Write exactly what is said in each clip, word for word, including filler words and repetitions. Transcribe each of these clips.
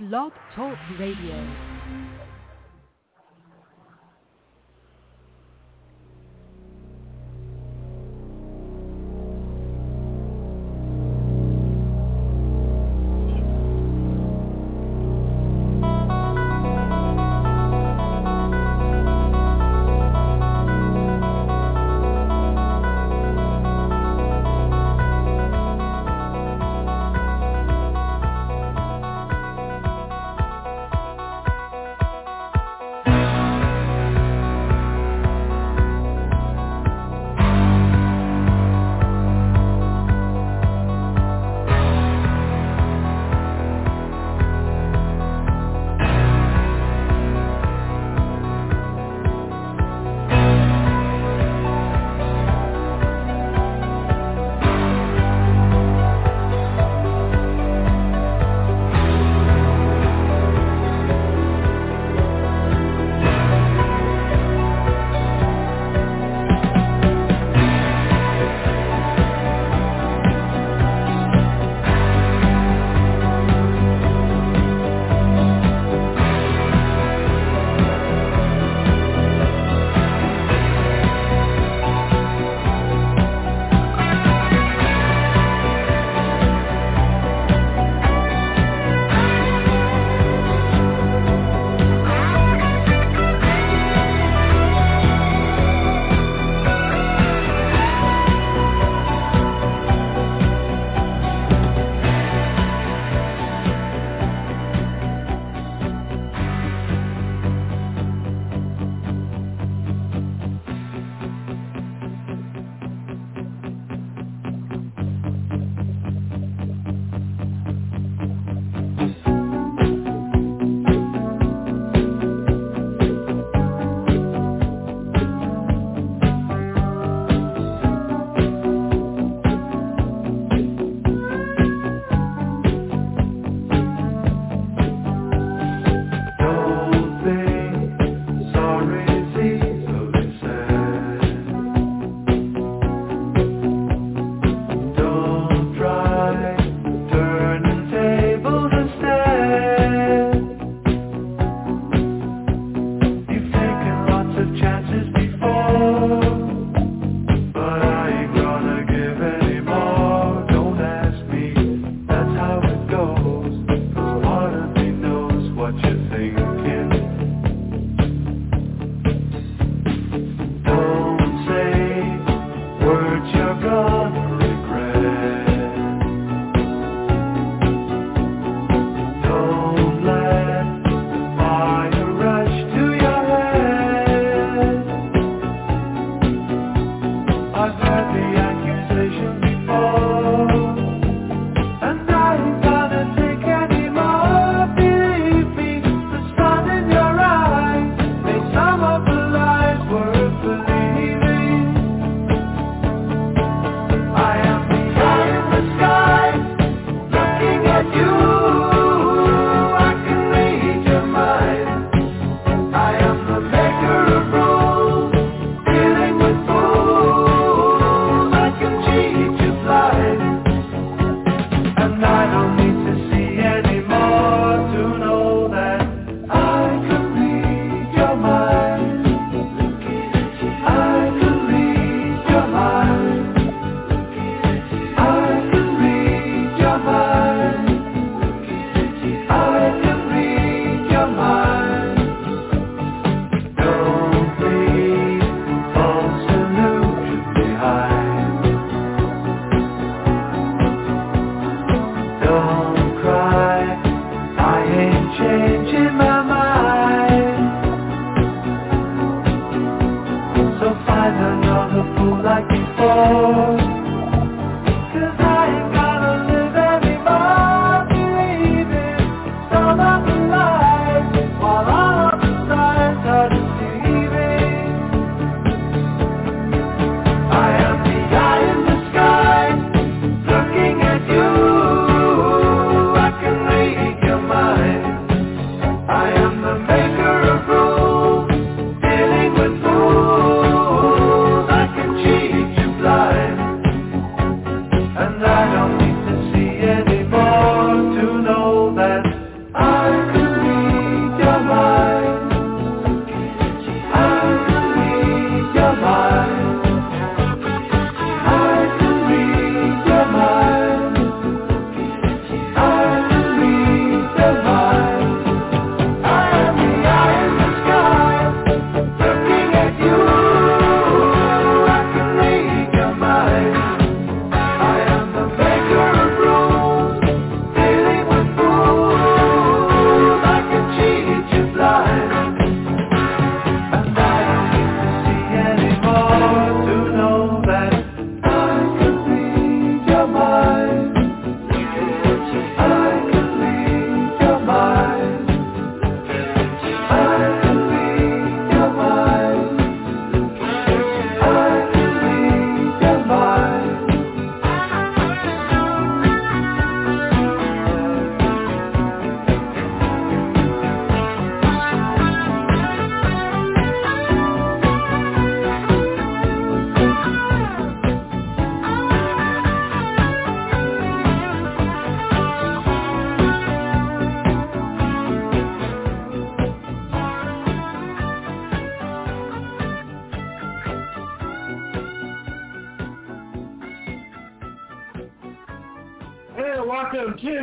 Blog Talk Radio.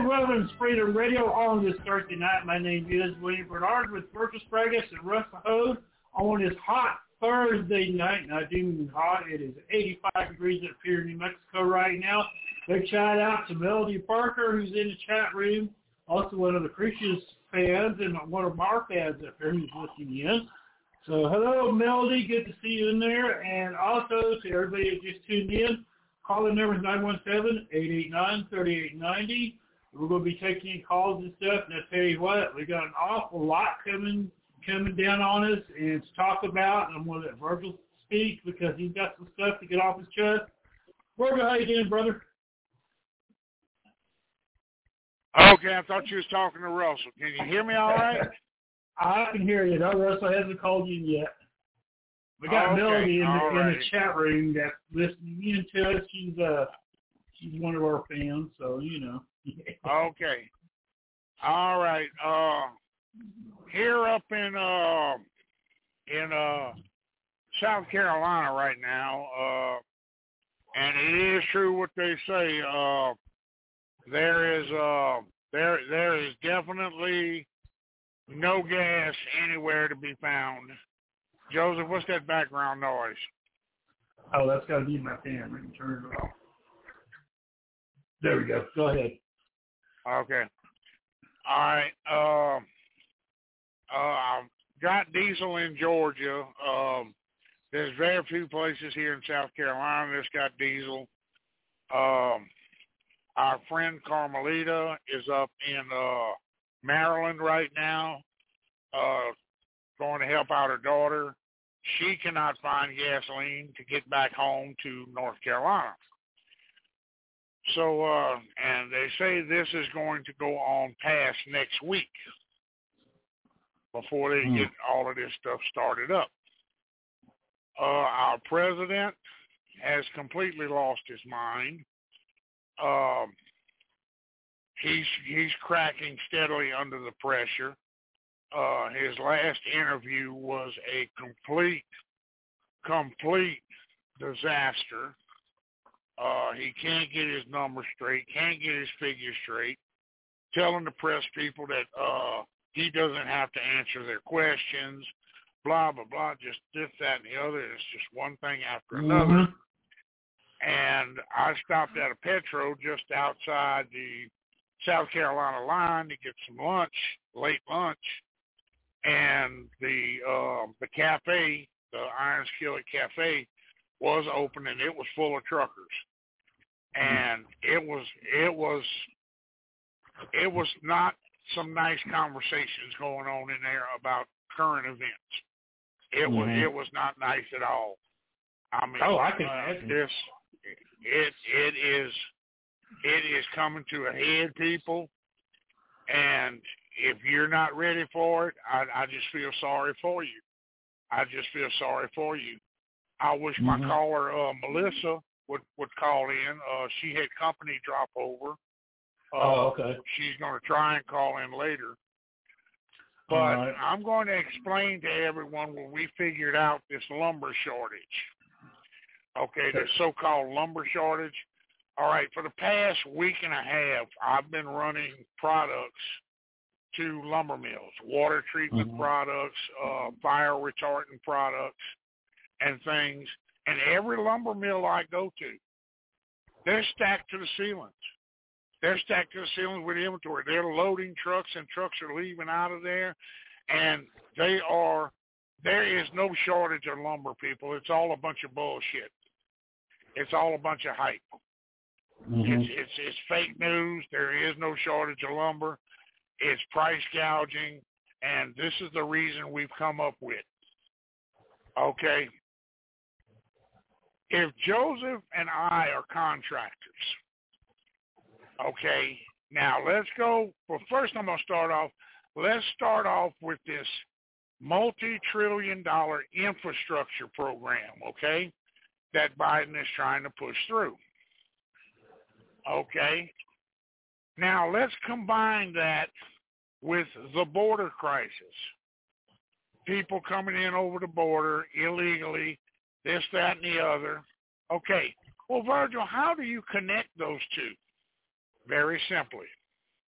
Wilderness Freedom Radio on this Thursday night. My name is William Bernard with Virgil Spragus and Russell Hode on this hot Thursday night. And I do mean hot. It is eighty-five degrees up here in New Mexico right now. Big shout out to Melody Parker, who's in the chat room. Also one of the Crucius fans and one of our fans up here who's listening in. So hello, Melody. Good to see you in there. And also to everybody that just tuned in, calling number is nine one seven, eight eight nine, three eight nine zero. We're going to be taking calls and stuff. And I tell you what, we got an awful lot coming coming down on us and to talk about. And I'm going to let Virgil speak because he's got some stuff to get off his chest. Virgil, how you doing, brother? Okay, I thought you was talking to Russell. Can you hear me all right? I can hear you. No, Russell hasn't called you yet. We got okay, Melody in the, in right. the chat room that's listening in to us. She's uh she's one of our fans, so you know. Okay. All right. Uh, here up in uh in uh South Carolina right now, uh, and it is true what they say. Uh, there is uh there there is definitely no gas anywhere to be found. Joseph, what's that background noise? Oh, that's got to be my fan. We can turn it off. There we go. Go ahead. Okay. All right. Uh, uh, I've got diesel in Georgia. Um, there's very few places here in South Carolina that's got diesel. Um, our friend Carmelita is up in uh, Maryland right now, uh, going to help out her daughter. She cannot find gasoline to get back home to North Carolina. So, uh, and they say this is going to go on past next week before they mm. get all of this stuff started up. Uh, our president has completely lost his mind. Um, he's he's cracking steadily under the pressure. Uh, his last interview was a complete, complete disaster. Uh, he can't get his numbers straight, can't get his figures straight, telling the press people that uh, he doesn't have to answer their questions, blah, blah, blah, just this, that, and the other. It's just one thing after another. Mm-hmm. And I stopped at a Petro just outside the South Carolina line to get some lunch, late lunch. And the uh, the cafe, the Iron Skillet Cafe, was open and it was full of truckers. And it was it was it was not some nice conversations going on in there about current events. It mm-hmm. was it was not nice at all. I mean, oh, I can uh, imagine. this it it is it is coming to a head, people, and if you're not ready for it, I, I just feel sorry for you. I just feel sorry for you. I wish mm-hmm. my caller, uh, Melissa, would, would call in. Uh, she had company drop over. Uh, oh, okay. She's going to try and call in later. But right. I'm going to explain to everyone when we figured out this lumber shortage. Okay, the so-called lumber shortage. All right, for the past week and a half, I've been running products to lumber mills, water treatment mm-hmm. products, uh, fire retardant products, and things. And every lumber mill I go to, they're stacked to the ceilings. They're stacked to the ceilings with inventory. They're loading trucks, and trucks are leaving out of there. And they are, there is no shortage of lumber, people. It's all a bunch of bullshit. It's all a bunch of hype. Mm-hmm. It's, it's, it's fake news. There is no shortage of lumber. It's price gouging, and this is the reason we've come up with. Okay? If Joseph and I are contractors, okay, now let's go, well, first I'm going to start off, let's start off with this multi-trillion dollar infrastructure program, okay, that Biden is trying to push through. Okay? Now, let's combine that with the border crisis. People coming in over the border illegally, this, that, and the other. Okay, well, Virgil, how do you connect those two? Very simply.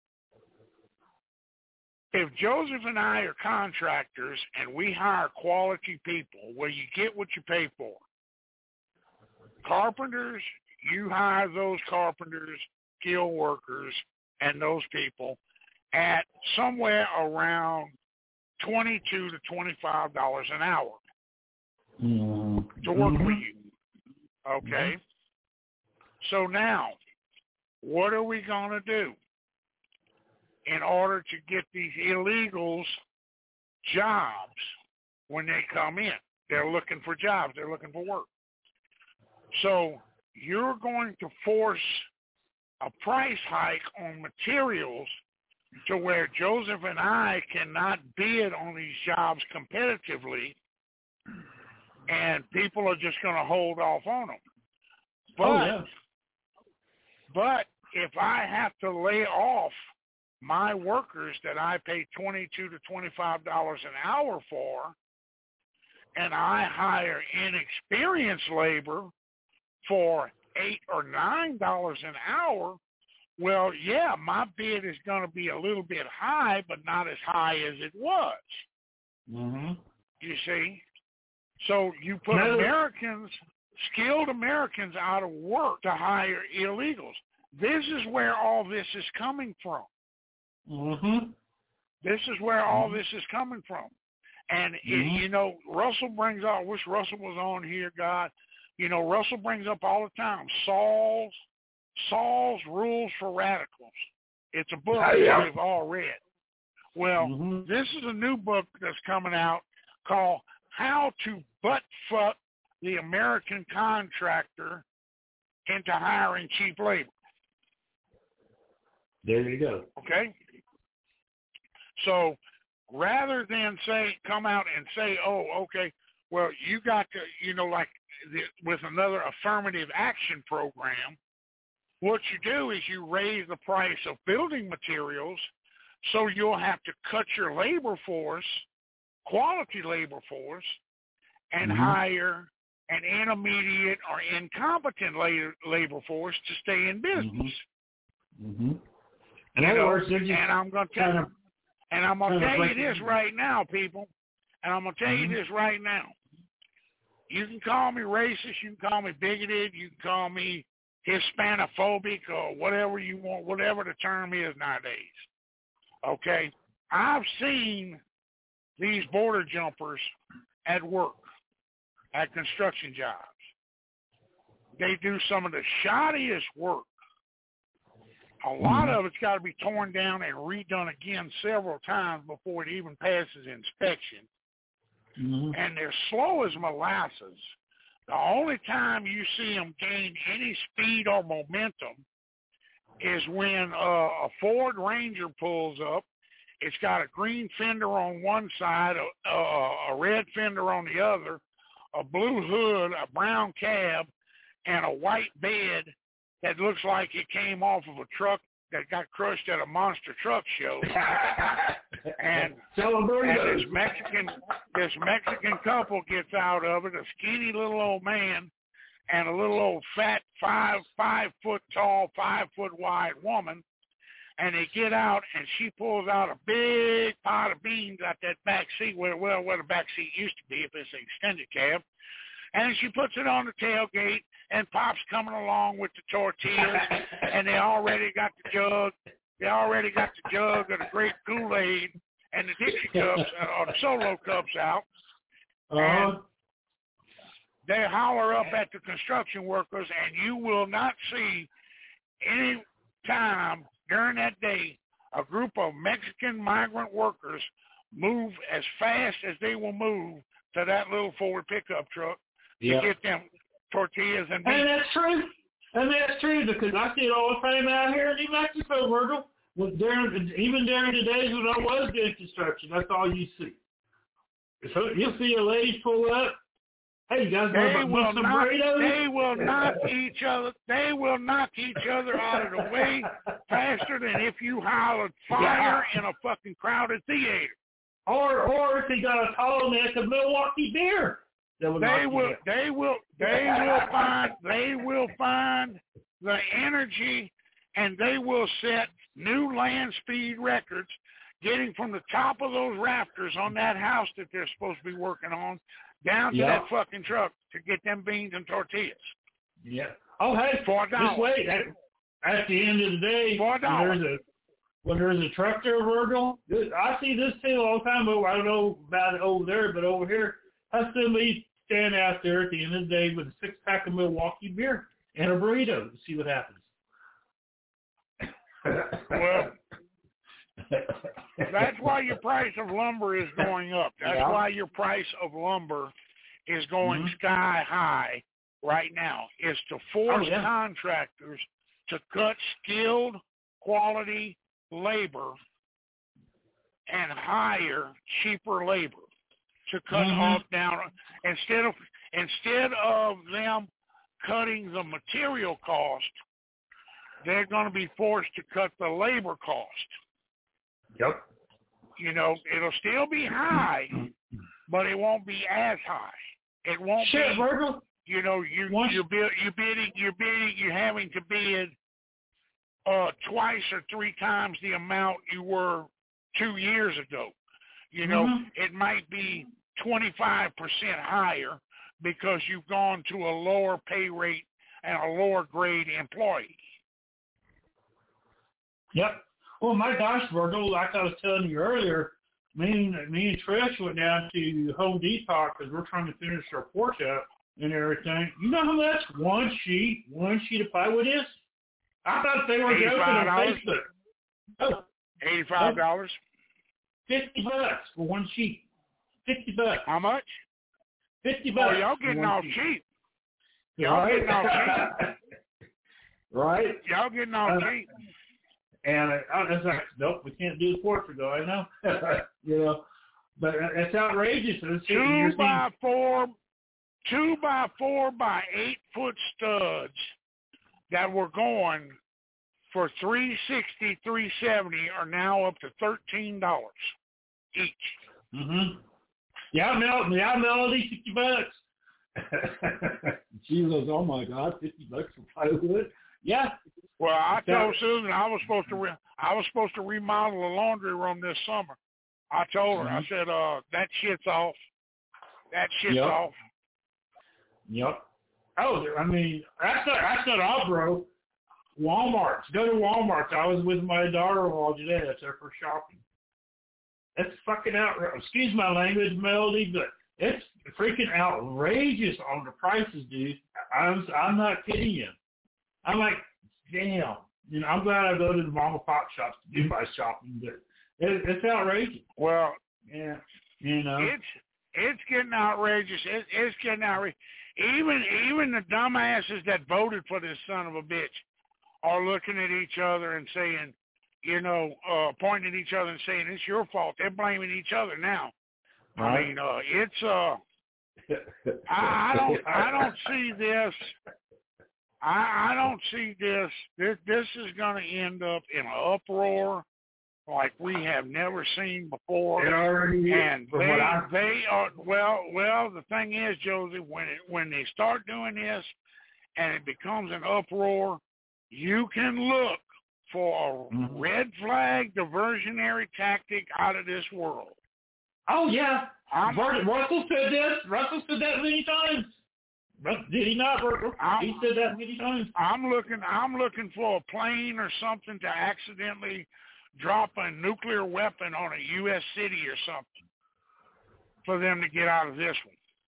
if Joseph and I are contractors and we hire quality people, well, you get what you pay for. Carpenters, you hire those carpenters, skilled workers, and those people at somewhere around twenty-two to twenty-five dollars an hour mm-hmm. to work mm-hmm. for you. Okay? So now, what are we going to do in order to get these illegals jobs when they come in? They're looking for jobs. They're looking for work. So you're going to force a price hike on materials to where Joseph and I cannot bid on these jobs competitively, and people are just going to hold off on them. But, oh, yeah. but if I have to lay off my workers that I pay twenty-two to twenty-five dollars an hour for, and I hire inexperienced labor for eight or nine dollars an hour, well, yeah, my bid is going to be a little bit high, but not as high as it was. Mm-hmm. You see? So you put no. Americans, skilled Americans, out of work to hire illegals. This is where all this is coming from. Mm-hmm. This is where all this is coming from. And, mm-hmm. it, you know, Russell brings up, I wish Russell was on here, God. You know, Russell brings up all the time, Saul's, Saul's Rules for Radicals. It's a book oh, yeah. that we've all read. Well, mm-hmm. this is a new book that's coming out called How to Butt Fuck the American Contractor into Hiring Cheap Labor. There you go. Okay? So rather than say, come out and say, oh, okay, well, you got to, you know, like the, with another affirmative action program, what you do is you raise the price of building materials, so you'll have to cut your labor force, quality labor force, and mm-hmm. hire an intermediate or incompetent labor, labor force to stay in business. Mm-hmm. Mm-hmm. In you other know, words, they're just and I'm going to tell you, and I'm going to tell you this right now, people, and I'm going to tell mm-hmm. you this right now. You can call me racist, you can call me bigoted, you can call me Hispanophobic or whatever you want, whatever the term is nowadays. Okay? I've seen these border jumpers at work, at construction jobs. They do some of the shoddiest work. A lot mm-hmm. of it's got to be torn down and redone again several times before it even passes inspection. Mm-hmm. And they're slow as molasses. The only time you see them gain any speed or momentum is when uh, a Ford Ranger pulls up. It's got a green fender on one side, a, a, a red fender on the other, a blue hood, a brown cab, and a white bed that looks like it came off of a truck that got crushed at a monster truck show. and, and this Mexican this Mexican couple gets out of it, a skinny little old man and a little old fat five five foot tall, five foot wide woman, and they get out and she pulls out a big pot of beans out that back seat where well where the back seat used to be if it's an extended cab. And she puts it on the tailgate, and Pop's coming along with the tortillas, and they already got the jug. They already got the jug of the grape Kool-Aid and the Dixie cups or the Solo cups out. Uh-huh. And they holler up at the construction workers, and you will not see any time during that day a group of Mexican migrant workers move as fast as they will move to that little Ford pickup truck to yep. get them tortillas and beans. And that's true. And that's true because I see it all the time out here in New Mexico, Virgil. During, even during the days when I was doing construction, that's all you see. So you'll see a lady pull up. Hey, you guys they want will some not, burritos? They will knock each other. They will knock each other out of the way faster than if you hollered fire yeah. in a fucking crowded theater. Or, or if they got a tall neck of Milwaukee beer. They will, they will, they will, they will find, they will find the energy, and they will set new land speed records getting from the top of those rafters on that house that they're supposed to be working on down to Yep. that fucking truck to get them beans and tortillas. Yeah. Oh, hey, For a dollar. just wait. At, at the end of the day, For a when dollar. there's a when there's a truck there, Virgil, I see this too all the time. But I don't know about it over there, but over here, I see somebody stand out there at the end of the day with a six pack of Milwaukee beer and a burrito to see what happens. Well, that's why your price of lumber is going up. That's Yeah. why your price of lumber is going Mhm. sky high right now. Is to force Oh, yeah. contractors to cut skilled, quality labor and hire cheaper labor to cut Mhm. off down instead of instead of them cutting the material cost. They're going to be forced to cut the labor cost. Yep. You know, it'll still be high, but it won't be as high. It won't Shit, be. Virgil. You know, you Once- you bid you bidding you're bidding you're having to bid uh twice or three times the amount you were two years ago. You know, Mhm. it might be twenty-five percent higher because you've gone to a lower pay rate and a lower grade employee. Yep. Well, my gosh, Virgil, like I was telling you earlier, me and, me and Trish went down to Home Depot because we're trying to finish our porch up and everything. You know how much one sheet, one sheet of plywood is? I thought they were joking on eighty-five dollars? Facebook. Oh, Eighty-five dollars. fifty bucks for one sheet. Fifty bucks. How much? Fifty Oh, bucks. y'all for getting one off sheet. cheap. Y'all Right? getting off cheap. Right? Y'all getting off Uh, cheap. And I, I was like, nope, we can't do the porch ago. I know. You know, but it's outrageous. It's, Two you're by four, two by four by eight foot studs that were going for three sixty, three seventy are now up to thirteen dollars each. Mm-hmm. Yeah, Mel, yeah, Melody, fifty bucks. She goes, oh my God, fifty bucks for plywood. Yeah. Well, I That- told Susan I was supposed to re- I was supposed to remodel a laundry room this summer. I told her, I said, uh, that shit's off. That shit's Yep. off. Yep. Oh, I mean, that's not, that's not all, bro. Walmart. Go to Walmart. I was with my daughter-in-law today. That's there for shopping. That's fucking outrageous. Excuse my language, Melody, but it's freaking outrageous on the prices, dude. I'm I'm not kidding you. I'm like, damn. You know, I'm glad I go to the mom and pop shops to do my shopping, but it, it's outrageous. Well, Yeah. You know. it's it's getting outrageous. It, it's getting outrageous. Even even the dumbasses that voted for this son of a bitch are looking at each other and saying, you know, uh, pointing at each other and saying it's your fault. They're blaming each other now. Right. I mean, uh, it's uh, I, I don't I don't see this. I, I don't see this. This this is going to end up in an uproar like we have never seen before. It already And from they what I they are well well. The thing is, Josie, when it, when they start doing this and it becomes an uproar, you can look for a Mhm. red flag diversionary tactic out of this world. Oh yeah. I'm, Bert- Russell said this. Russell said that many times. Rus- Did he not? Russell? I'm- He said that many times. I'm looking. I'm looking for a plane or something to accidentally drop a nuclear weapon on a U S city or something for them to get out of this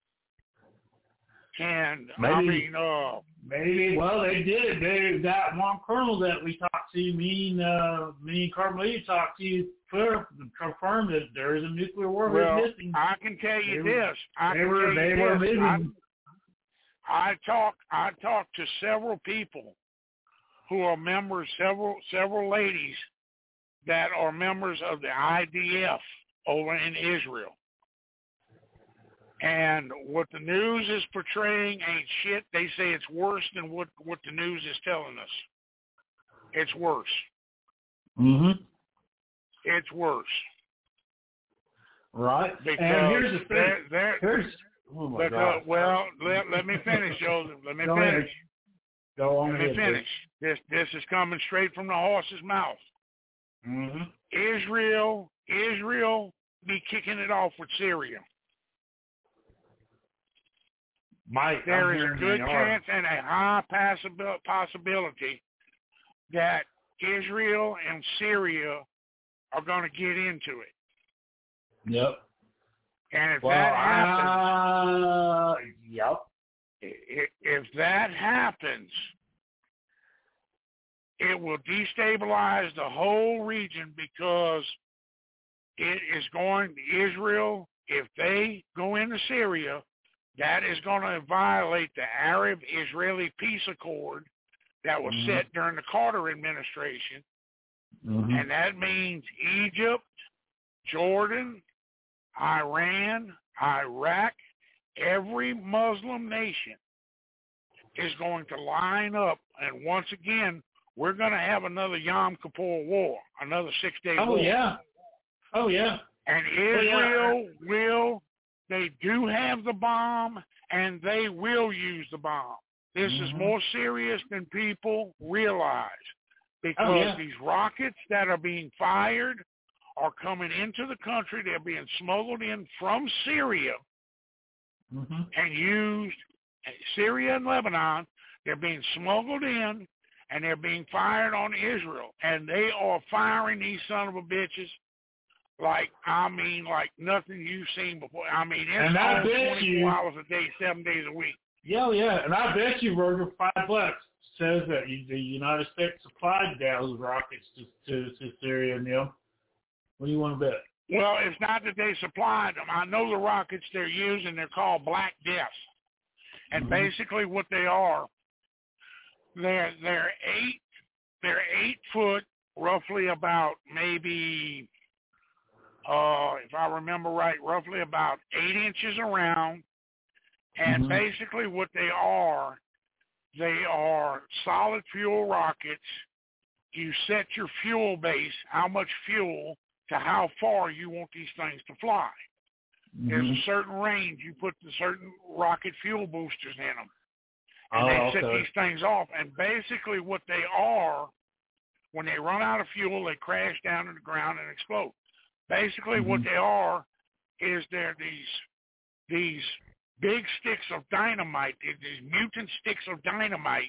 one. And I Maybe. mean, uh, Maybe. Well, they did. They that one colonel that we talked to, me and uh, me and Carmelita talked to, clear, confirmed that there is a nuclear warhead well, missing. I can tell you They were- this. I They can were tell they you were this. moving. I, I talk. I talked to several people who are members. Several several ladies that are members of the I D F over in Israel. And what the news is portraying ain't shit. They say it's worse than what, what the news is telling us. It's worse. Mm-hmm. It's worse. Right. Because and here's the thing. they're, they're, Here's. Oh my because, God. well, let, let me finish, Joseph. Let me Go finish. ahead. Go on Let me ahead. finish. This this is coming straight from the horse's mouth. Mm-hmm. Israel Israel be kicking it off with Syria. Mike, There I'm is a hearing good they are. chance and a high possibil- possibility that Israel and Syria are going to get into it. Yep. And if Well, that happens, uh, yep. i- if that happens, it will destabilize the whole region because it is going to Israel. If they go into Syria, that is going to violate the Arab-Israeli peace accord that was Mhm. set during the Carter administration. Mm-hmm. And that means Egypt, Jordan, Iran, Iraq, every Muslim nation is going to line up. And once again, we're going to have another Yom Kippur war, another six-day Oh, war. yeah. Oh, yeah. And Oh, yeah. Israel will, they do have the bomb, and they will use the bomb. This Mhm. is more serious than people realize because Oh, yeah. these rockets that are being fired are coming into the country. They're being smuggled in from Syria Mm-hmm. and used, Syria and Lebanon, they're being smuggled in, and they're being fired on Israel. And they are firing these son of a bitches like, I mean, like nothing you've seen before. I mean, it's And I on bet twenty-four you- hours a day, seven days a week. Yeah, yeah. And I bet you, Roger, five bucks says that you- the United States supplied those rockets to, to, to Syria and them. What do you want to bet? Well, it's not that they supplied them. I know the rockets they're using, they're called Black Deaths. And Mhm. basically what they are, they're, they're eight, they're eight foot, roughly about maybe, uh, if I remember right, roughly about eight inches around. And Mhm. basically what they are, they are solid fuel rockets. You set your fuel base, how much fuel, to how far you want these things to fly. There's Mhm. a certain range. You put the certain rocket fuel boosters in them. Oh, And they set okay. these things off. And basically what they are, when they run out of fuel, they crash down to the ground and explode. Basically what Mhm. they are is they're these these big sticks of dynamite, these mutant sticks of dynamite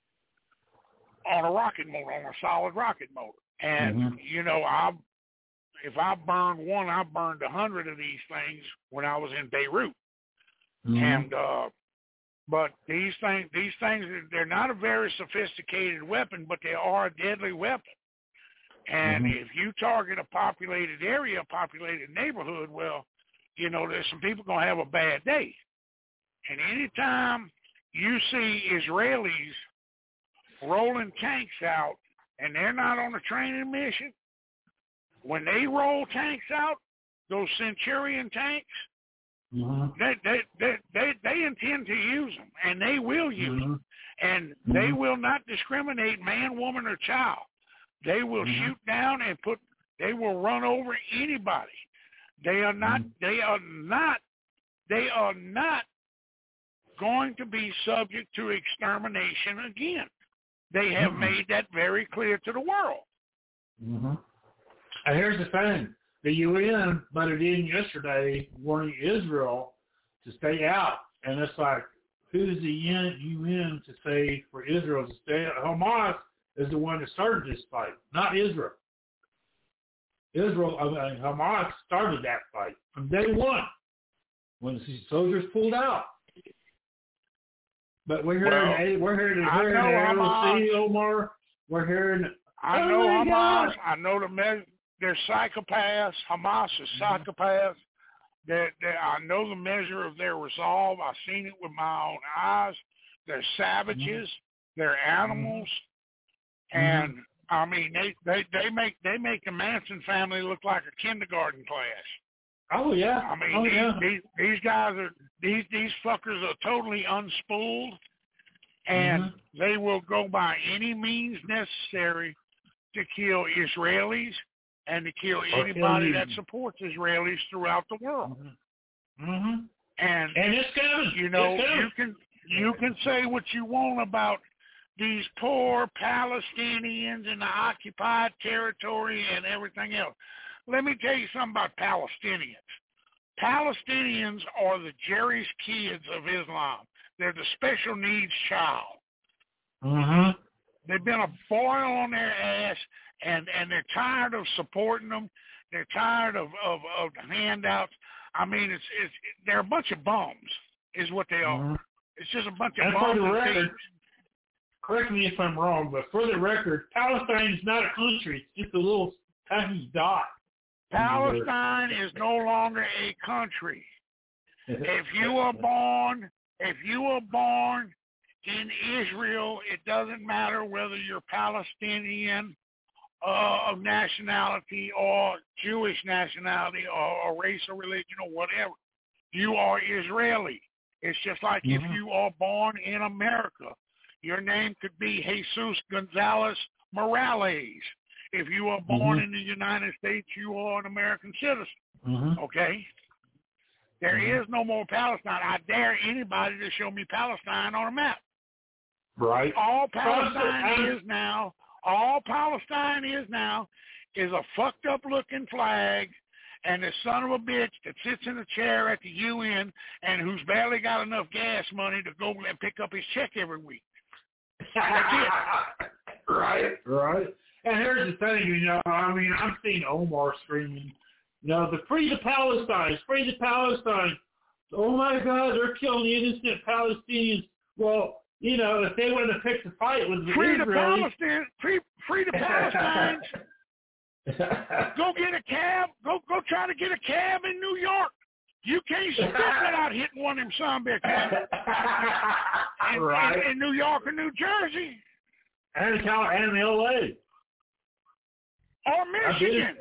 on a rocket motor, on a solid rocket motor. And, Mhm. you know, I if I burned one, I burned a hundred of these things when I was in Beirut. Mhm. And, uh, but these things, these things, they're not a very sophisticated weapon, but they are a deadly weapon. And Mhm. if you target a populated area, a populated neighborhood, well, you know, there's some people going to have a bad day. And anytime you see Israelis rolling tanks out and they're not on a training mission, when they roll tanks out, those Centurion tanks, Mhm. they they they they, they intend to use them, and they will use them. Mhm. And they Mhm. will not discriminate man, woman, or child. They will Mhm. shoot down and put, they will run over anybody. They are not, Mhm. they are not, they are not going to be subject to extermination again. They have Mhm. made that very clear to the world. Mm-hmm. And here's the thing. The U N butted in yesterday warning Israel to stay out. And it's like, who's the U N to say for Israel to stay out? Hamas is the one that started this fight, not Israel. Israel, I mean, Hamas started that fight from day one when the soldiers pulled out. But we're hearing, Well, we're hearing, I we're hearing know A O C, Hamas. Omar. We're hearing, I oh know my Hamas. God. I know the me- they're psychopaths. Hamas is Mhm. psychopaths. That I know the measure of their resolve. I've seen it with my own eyes. They're savages. They're animals. And I mean, they, they, they make they make the Manson family look like a kindergarten class. Oh yeah. I mean, oh these, yeah. these these guys are these these fuckers are totally unspooled, and Mhm. they will go by any means necessary to kill Israelis and to kill Or kill anybody you. that supports Israelis throughout the world. Mm-hmm. Mm-hmm. And And it's coming. you know, it's coming. you can you can say what you want about these poor Palestinians in the occupied territory and everything else. let me tell you something about Palestinians. Palestinians are the Jerry's kids of Islam. They're the special needs child. Mm-hmm. They've been a boil on their ass, and, and they're tired of supporting them. They're tired of, of, of handouts. I mean, it's it's they're a bunch of bums, is what they are. Mm-hmm. It's just a bunch of And bums for the and record, thieves. correct me if I'm wrong, but for the record, Palestine is not a country. It's just a little tiny dot. Palestine is no longer a country. If you are born, if you are born in Israel, it doesn't matter whether you're Palestinian uh, of nationality or Jewish nationality or, or race or religion or whatever. You are Israeli. It's just like Mm-hmm. if you are born in America. Your name could be Jesus Gonzalez Morales. If you are born Mm-hmm. in the United States, you are an American citizen. Mm-hmm. Okay? There Mm-hmm. is no more Palestine. I dare anybody to show me Palestine on a map. Right. All Palestine Palestine- is now, all Palestine is now is a fucked up looking flag and the son of a bitch that sits in a chair at the U N and who's barely got enough gas money to go and pick up his check every week. Right, right. And here's the thing, you know, I mean, I'm seeing Omar screaming, you know, the free the Palestine, free the Palestine. Oh my God, they're killing innocent Palestinians. Well, you know, if they would have picked a fight with the Free the Israelis, Palestine, free, free the Palestinians. Go get a cab. Go go try to get a cab in New York. You can't step without hitting one of them son bitches. In, right. in, in New York or New Jersey. And Cal and L A. Or Michigan.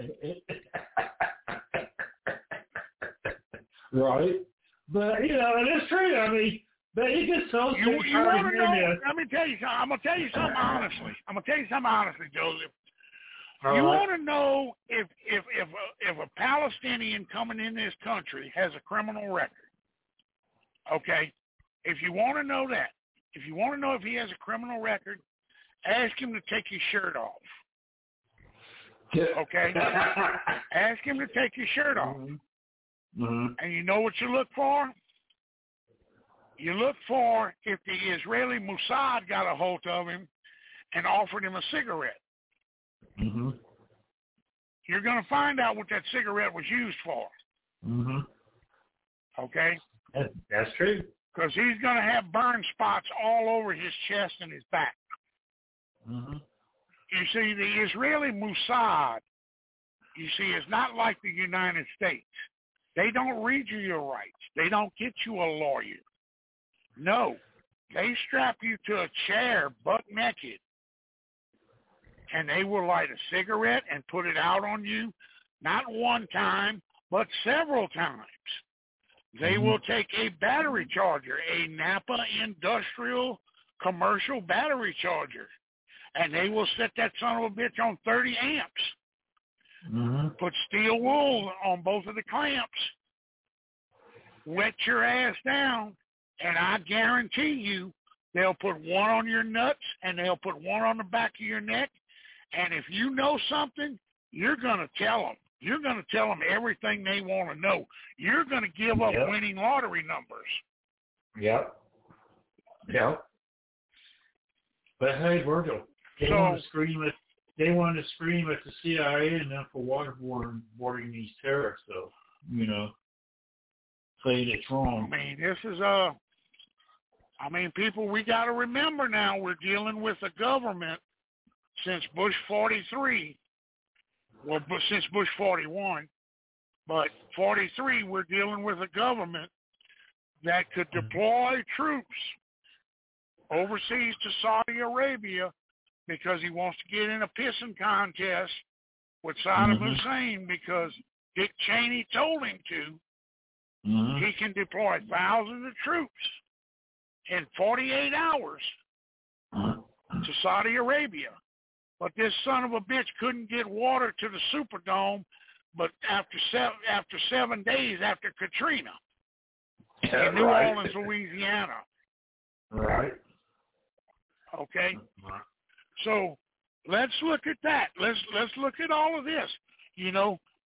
Right. But, you know, and it's true. I mean, but it gets so You, you want to know, let me tell you something. I'm going to tell you something honestly. I'm going to tell you something honestly, Joseph. All you right. want to know if if if a, if a Palestinian coming in this country has a criminal record, okay? If you want to know that, if you want to know if he has a criminal record, ask him to take his shirt off, okay? Ask him to take his shirt off. Mm-hmm. And you know what you look for? You look for if the Israeli Mossad got a hold of him and offered him a cigarette. Mm-hmm. You're going to find out what that cigarette was used for. Mm-hmm. Okay? That, that's true. Because he's going to have burn spots all over his chest and his back. Mm-hmm. You see, the Israeli Mossad, you see, is not like the United States. They don't read you your rights. They don't get you a lawyer. No. They strap you to a chair butt naked, and they will light a cigarette and put it out on you, not one time, but several times. They Mm-hmm. will take a battery charger, a Napa industrial commercial battery charger, and they will set that son of a bitch on thirty amps. Mm-hmm. Put steel wool on both of the clamps, wet your ass down, and I guarantee you they'll put one on your nuts and they'll put one on the back of your neck. And if you know something, you're going to tell them. You're going to tell them everything they want to know. You're going to give up Yep. winning lottery numbers. Yep. Yep. But hey, Virgil, they So- want to scream at they want to scream at the C I A and them for waterboarding these terrorists, though. You know, saying it's I wrong. mean, this is a. I mean, people, we got to remember now we're dealing with a government since Bush forty-three. Well, bu- since Bush forty-one, but forty-three, we're dealing with a government that could deploy troops overseas to Saudi Arabia because he wants to get in a pissing contest with Saddam Mhm. Hussein because Dick Cheney told him to. Mm-hmm. He can deploy thousands of troops in forty-eight hours to Saudi Arabia. But this son of a bitch couldn't get water to the Superdome but after seven, after seven days after Katrina in New Right. Orleans, Louisiana. Right. Okay? So let's look at that. Let's let's look at all of this. You know,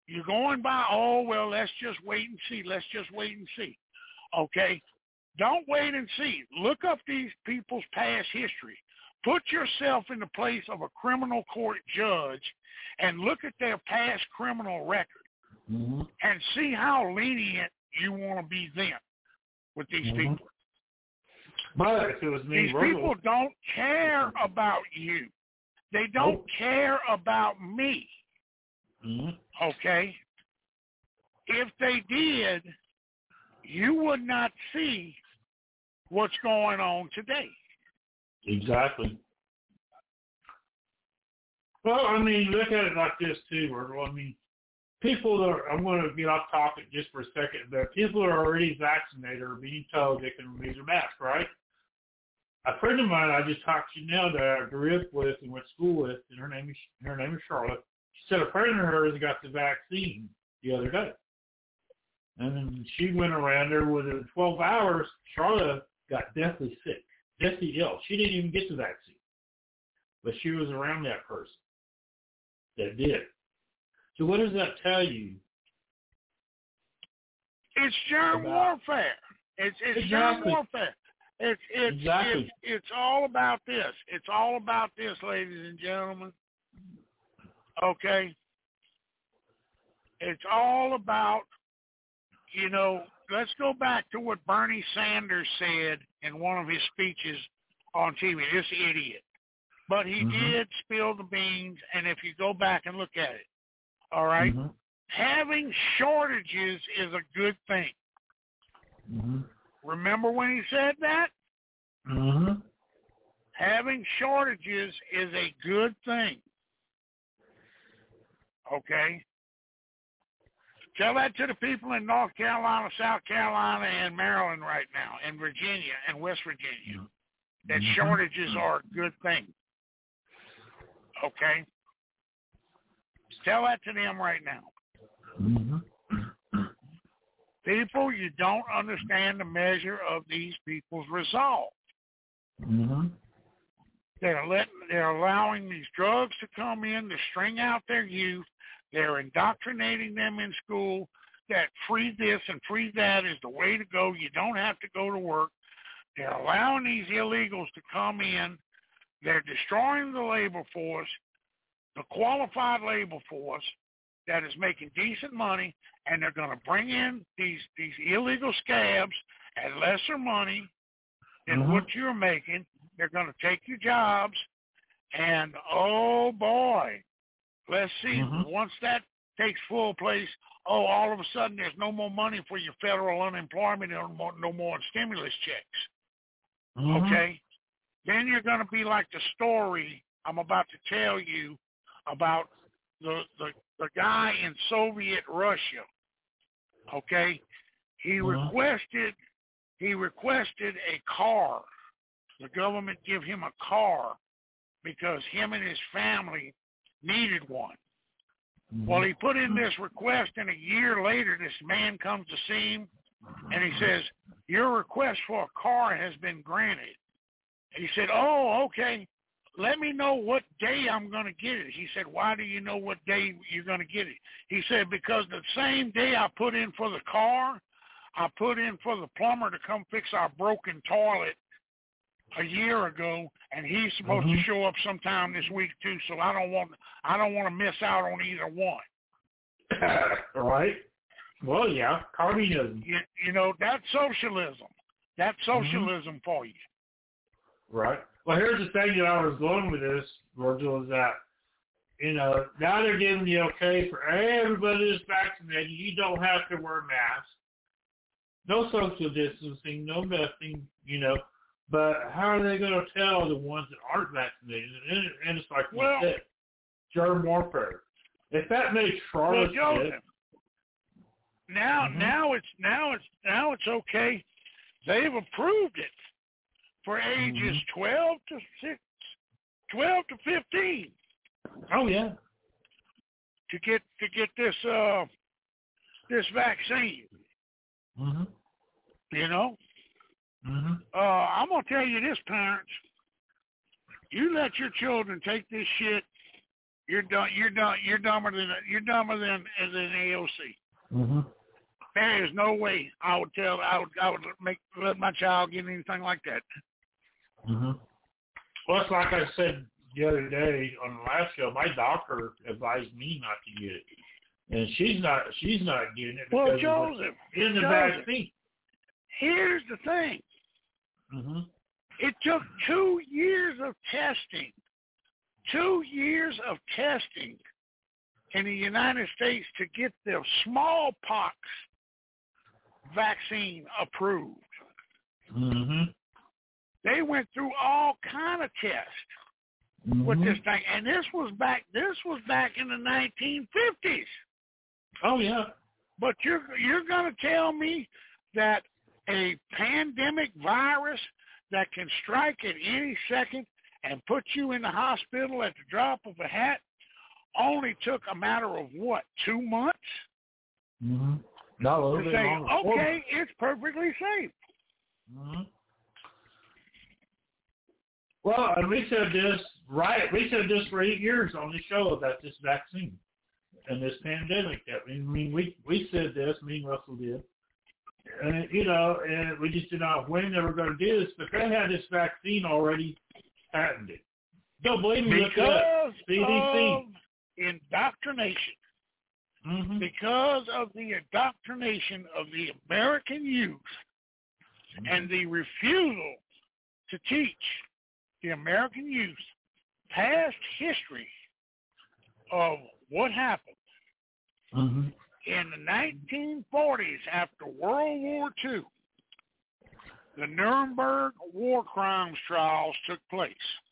You're going by, oh, well, let's just wait and see. Let's just wait and see. Okay? Don't wait and see. Look up these people's past history. Put yourself in the place of a criminal court judge and look at their past criminal record mm-hmm. and see how lenient you want to be then with these mm-hmm. people. But if it was me, these people don't care about you. They don't nope. care about me. Mm-hmm. Okay? If they did, you would not see what's going on today. Exactly. Well, I mean, look at it like this, too, Virgil. I mean, people that are, I'm going to get off topic just for a second, but people that are already vaccinated are being told they can remove their mask, right? A friend of mine I just talked to now that I grew up with and went to school with, and her name is her name is Charlotte. She said a friend of hers got the vaccine the other day. And then she went around there within twelve hours, Charlotte got deathly sick, deathly ill. She didn't even get the vaccine. But she was around that person that did. So what does that tell you? It's germ about, warfare. It's, it's exactly. germ warfare. It's it's, exactly. it's it's all about this. It's all about this, ladies and gentlemen. Okay? It's all about, you know, let's go back to what Bernie Sanders said in one of his speeches on T V, this idiot. But he mm-hmm. did spill the beans, and if you go back and look at it, all right, mm-hmm. having shortages is a good thing. Mm-hmm. Remember when he said that? Mm-hmm. Having shortages is a good thing. Okay? Tell that to the people in North Carolina, South Carolina, and Maryland right now, and Virginia and West Virginia, mm-hmm. that shortages are a good thing. Okay? Tell that to them right now. Mm-hmm. People, you don't understand the measure of these people's resolve. Mm-hmm. They're letting, they're allowing these drugs to come in to string out their youth. They're indoctrinating them in school that free this and free that is the way to go. You don't have to go to work. They're allowing these illegals to come in. They're destroying the labor force, the qualified labor force that is making decent money, and they're going to bring in these, these illegal scabs at lesser money than mm-hmm. what you're making. They're going to take your jobs, and oh boy, let's see, mm-hmm. once that takes full place, oh, all of a sudden there's no more money for your federal unemployment, no more, no more stimulus checks. Mm-hmm. Okay? Then you're going to be like the story I'm about to tell you about the, the, the guy in Soviet Russia. Okay? He mm-hmm. requested he requested a car. The government give him a car because him and his family needed one. Mm-hmm. Well, he put in this request, and a year later, this man comes to see him, and he says, your request for a car has been granted. And he said, oh, okay. Let me know what day I'm going to get it. He said, why do you know what day you're going to get it? He said, because the same day I put in for the car, I put in for the plumber to come fix our broken toilet a year ago, and he's supposed mm-hmm. to show up sometime this week too. So I don't want I don't want to miss out on either one. Right? Well, yeah, communism. You, you know, that's socialism. That's socialism mm-hmm. for you. Right. Well, here's the thing that I was going with this, Virgil, is that, you know, now they're giving the okay for everybody that's vaccinated. You don't have to wear masks. No social distancing, no nothing, you know. But how are they going to tell the ones that aren't vaccinated? And, and it's like well, you said, germ warfare. If that makes Charlotte well, Joe, sick, now, mm-hmm. now it's now it's now it's okay. They've approved it for ages mm-hmm. twelve to six, twelve to fifteen. Oh yeah. To get to get this uh this vaccine. Mm-hmm. You know. Mm-hmm. Uh, I'm gonna tell you this, parents. You let your children take this shit You're dumb. You're dumb. You're dumber than you're dumber than than A O C. Mm-hmm. There is no way I would tell. I would. I would make let my child get anything like that. Mm-hmm. Well, it's like I said the other day on the last show. My doctor advised me not to get it, and she's not. She's not getting it because well, Joseph, in the Joseph, vaccine. Here's the thing. Mm-hmm. It took two years of testing. Two years of testing in the United States to get the smallpox vaccine approved. Mm-hmm. They went through all kind of tests mm-hmm. with this thing, and this was back. This was back in the nineteen fifties. Oh yeah. But you're you're going to tell me that a pandemic virus that can strike at any second and put you in the hospital at the drop of a hat only took a matter of what, two months? Mm-hmm. Not a little to bit say, longer. okay, it's perfectly safe. Mm-hmm. Well, and we said this right. We said this for eight years on the show about this vaccine and this pandemic. I mean, we we said this. Me and Russell did. And, you know, and we just did not know when they were going to do this, but they had this vaccine already patented. Don't believe me, look it up. C D C. Of indoctrination. Mm-hmm. Because of the indoctrination of the American youth mm-hmm. and the refusal to teach the American youth past history of what happened. Mm-hmm. In the nineteen forties, after World War Two, the Nuremberg war crimes trials took place.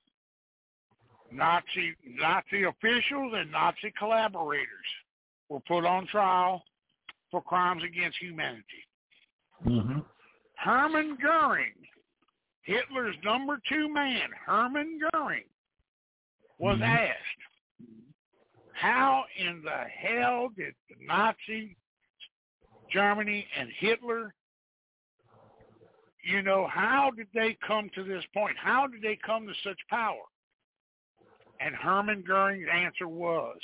Nazi Nazi officials and Nazi collaborators were put on trial for crimes against humanity. Mm-hmm. Hermann Goering, Hitler's number two man, Hermann Goering, was mm-hmm. asked, how in the hell did the Nazi Germany and Hitler, you know, how did they come to this point? How did they come to such power? And Hermann Goering's answer was,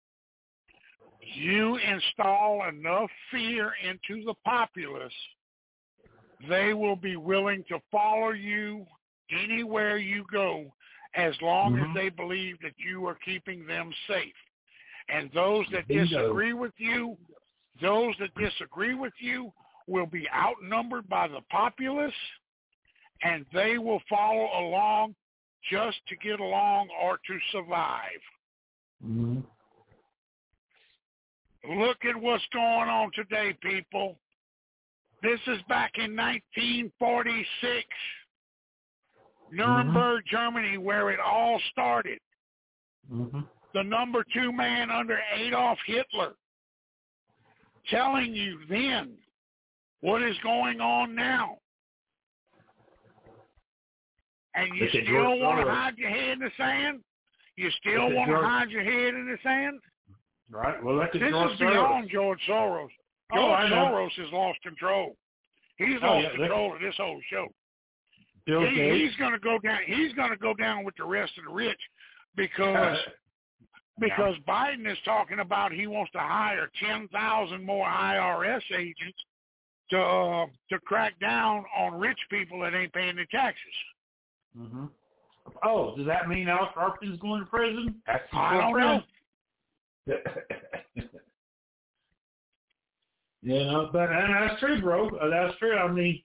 you install enough fear into the populace, they will be willing to follow you anywhere you go as long mm-hmm. as they believe that you are keeping them safe. And those that Bingo. disagree with you, those that disagree with you will be outnumbered by the populace, and they will follow along just to get along or to survive. Mm-hmm. Look at what's going on today, people. This is back in nineteen forty-six, Nuremberg, mm-hmm. Germany, where it all started. Mm-hmm. The number two man under Adolf Hitler, telling you then what is going on now. And you Look still want to hide your head in the sand? You still want to hide your head in the sand? Right. Well, look at this George is beyond Soros. George Soros. Oh, George I know. Soros has lost control. He's oh, lost yeah, control of this whole show. Bill he, Gates. He's going to go down. He's going to go down with the rest of the rich because because yeah. Biden is talking about he wants to hire ten thousand more I R S agents to uh, to crack down on rich people that ain't paying their taxes. Mm-hmm. Oh, does that mean Al Sharpton's going to prison? That's I don't know. You know, but and that's true, bro. That's true. I mean,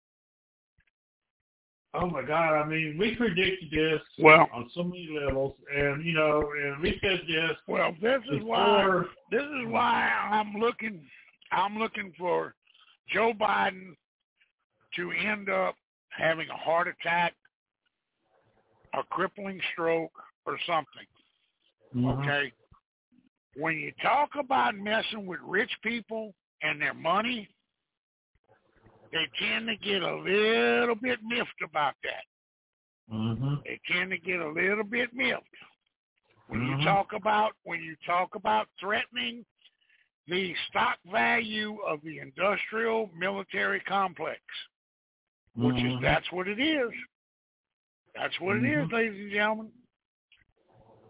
oh my God! I mean, we predicted this well on so many levels, and you know, and we said this. Well, this is before. why. This is why I'm looking. I'm looking for Joe Biden to end up having a heart attack, a crippling stroke, or something. Mm-hmm. Okay. When you talk about messing with rich people and their money, they tend to get a little bit miffed about that. Mm-hmm. They tend to get a little bit miffed. When mm-hmm. you talk about when you talk about threatening the stock value of the industrial military complex, which mm-hmm. is that's what it is. That's what mm-hmm. it is, ladies and gentlemen.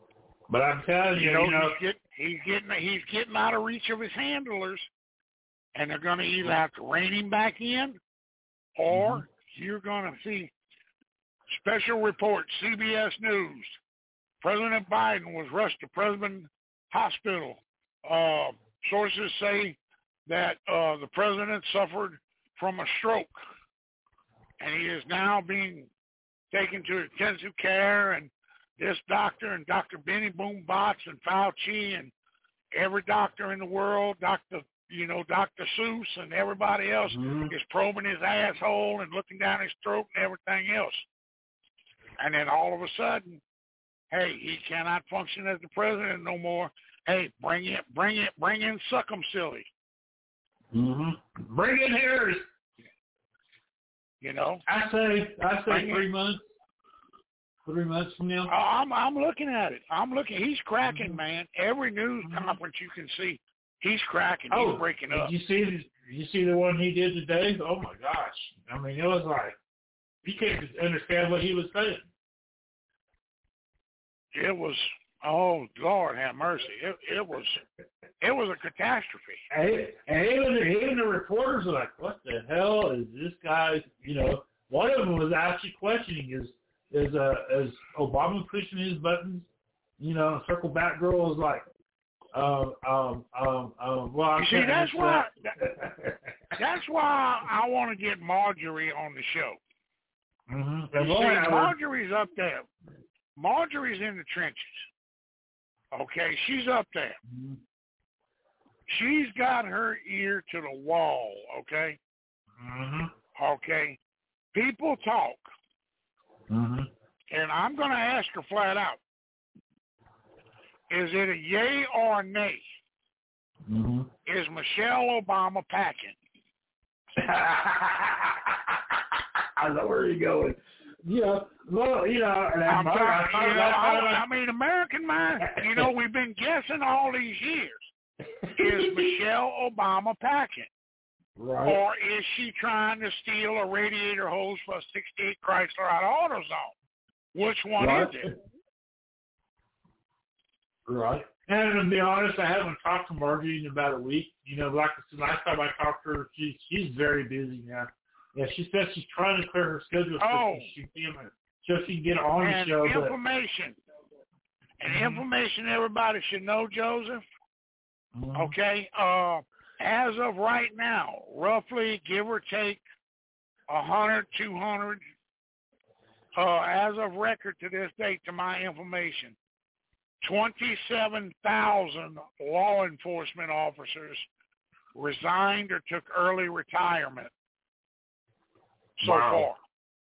But I'm telling you, You know, you know he's, get, he's getting he's getting out of reach of his handlers, and they're going to either have to rein him back in, or mm-hmm. you're going to see special report, C B S News. President Biden was rushed to President Hospital. Uh, sources say that uh, the president suffered from a stroke, and he is now being taken to intensive care, and this doctor and Doctor Benny Boom Bots and Fauci and every doctor in the world, Doctor you know, Doctor Seuss and everybody else mm-hmm. is probing his asshole and looking down his throat and everything else. And then all of a sudden, hey, he cannot function as the president no more. Hey, bring it, bring it, bring in Succum Silly. Mm-hmm. Bring in Harris. You know, I say, I say three in. months. Three months from now. Oh, I'm, I'm looking at it. I'm looking. He's cracking, mm-hmm. man. Every news mm-hmm. conference you can see, he's cracking. Oh, he's breaking up. Did you see? Did you see the one he did today? Oh my gosh! I mean, it was like you can't understand what he was saying. It was. Oh Lord, have mercy! It, it was. It was a catastrophe. And, and even even the reporters were like, "What the hell is this guy?" You know, one of them was actually questioning is is uh is Obama pushing his buttons? You know, Circle Back Girl was like, um um um um. Well, I you see, that's why that. that's why I want to get Marjorie on the show. Mm-hmm. You see, Marjorie's up there. Marjorie's in the trenches. Okay, she's up there. Mm-hmm. She's got her ear to the wall, okay? Mm-hmm. Okay. People talk. Mm-hmm. And I'm going to ask her flat out, is it a yay or a nay? Mm-hmm. Is Michelle Obama packing? I know where you're going. Yeah, well, you know, and I'm I'm trying, trying, you know, I, I mean, American mind, you know, we've been guessing all these years. Is Michelle Obama packing? Right. Or is she trying to steal a radiator hose for a sixty-eight Chrysler out of AutoZone? Which one right. is it? Right. And to be honest, I haven't talked to Margie in about a week. You know, like the last time I talked to her, she, she's very busy now. Yeah, she says she's trying to clear her schedule oh. so she can so she can get on and the show. Information. But... And mm-hmm. information everybody should know, Joseph. Mm-hmm. Okay. Uh, as of right now, roughly, give or take, one hundred, two hundred, uh, as of record to this date, to my information, twenty-seven thousand law enforcement officers resigned or took early retirement so wow. far.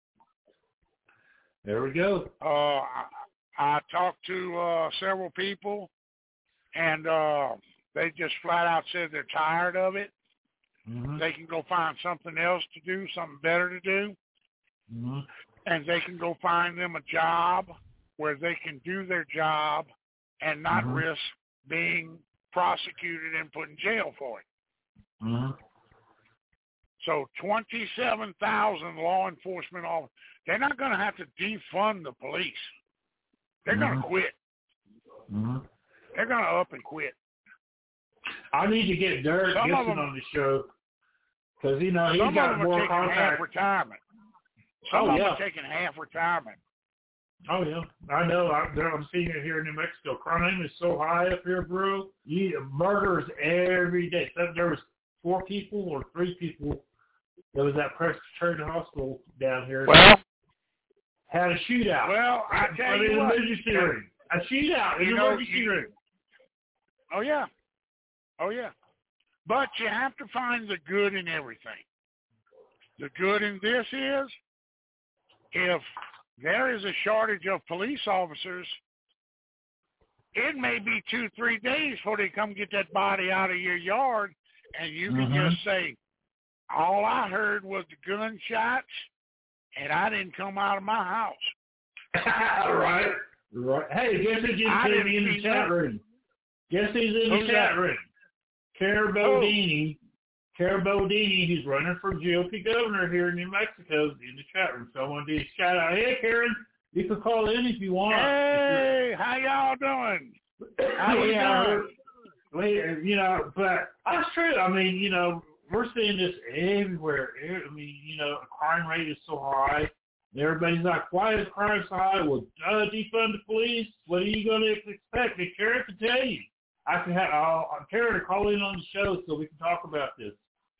There we go. Uh, I, I talked to uh, several people, and uh, they just flat out said they're tired of it. Mm-hmm. They can go find something else to do, something better to do, mm-hmm. and they can go find them a job where they can do their job and not mm-hmm. risk being prosecuted and put in jail for it. Mm-hmm. So twenty-seven thousand law enforcement officers, they're not going to have to defund the police. They're mm-hmm. going to quit. Mm-hmm. They're going to up and quit. I need to get Derek Some Gibson them, on the show because, you know, he's some got of them more are taking contact. half retirement. Some oh, of yeah. them are taking half retirement. Oh, yeah. I know. I, I'm seeing it here in New Mexico. Crime is so high up here, bro. You, murders every day. So there was four people or three people. There was that Presbyterian hospital down here. Well, had a shootout. Well, I tell in you the what. emergency room. A shootout in you the know, emergency you, room. Oh, yeah. Oh, yeah. But you have to find the good in everything. The good in this is if there is a shortage of police officers, it may be two, three days before they come get that body out of your yard, and you can mm-hmm. just say, all I heard was the gunshots, and I didn't come out of my house. right. Right. Hey, guess who just came in the chat that. room? Guess who's in Who's the chat that? room? Cara Bodini. Cara Bodini, who's running for G O P governor here in New Mexico, in the chat room. So I want to do a shout out. Hey, Karen. You can call in if you want. Hey, how y'all doing? How you yeah, doing? We, you know, but that's true. I mean, you know, we're seeing this everywhere. I mean, you know, the crime rate is so high. Everybody's like, why is crime so high? Well, uh, defund the police. What are you going to expect? The Karen can tell you. I can have I'll, Karen to call in on the show so we can talk about this.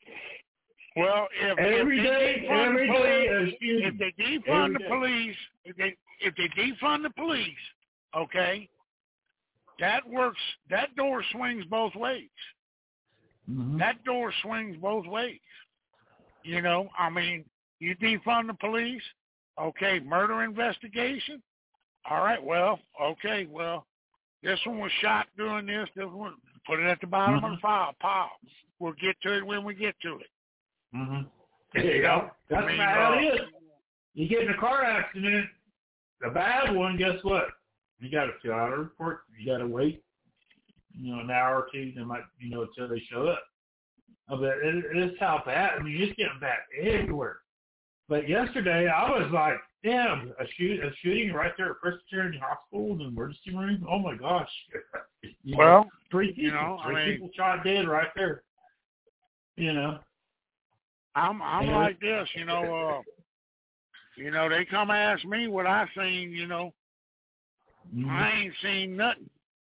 Well, if every if day, they every the day, police, if they defund the day. police, if they if they defund the police, okay, that works. That door swings both ways. Mm-hmm. That door swings both ways. You know, I mean, you defund the police, okay, murder investigation. All right, well, okay, well, this one was shot doing this. This one, put it at the bottom mm-hmm. of the file. Pile. We'll get to it when we get to it. Mm-hmm. You know, that's I mean, how uh, it is. You get in a car accident, a bad one. Guess what? You got to fill out a report. You got to wait, you know, an hour or two. They might, you know, until they show up. But it, it's how bad. I mean, it's getting bad everywhere. But yesterday, I was like, damn, a shoot, a shooting right there at Presbyterian Hospital in the emergency room. Oh my gosh. you well, know, three people, you know, three I mean, people shot dead right there. You know. I'm I'm yeah. like this, you know. Uh, you know, they come ask me what I seen. You know, mm-hmm. I ain't seen nothing.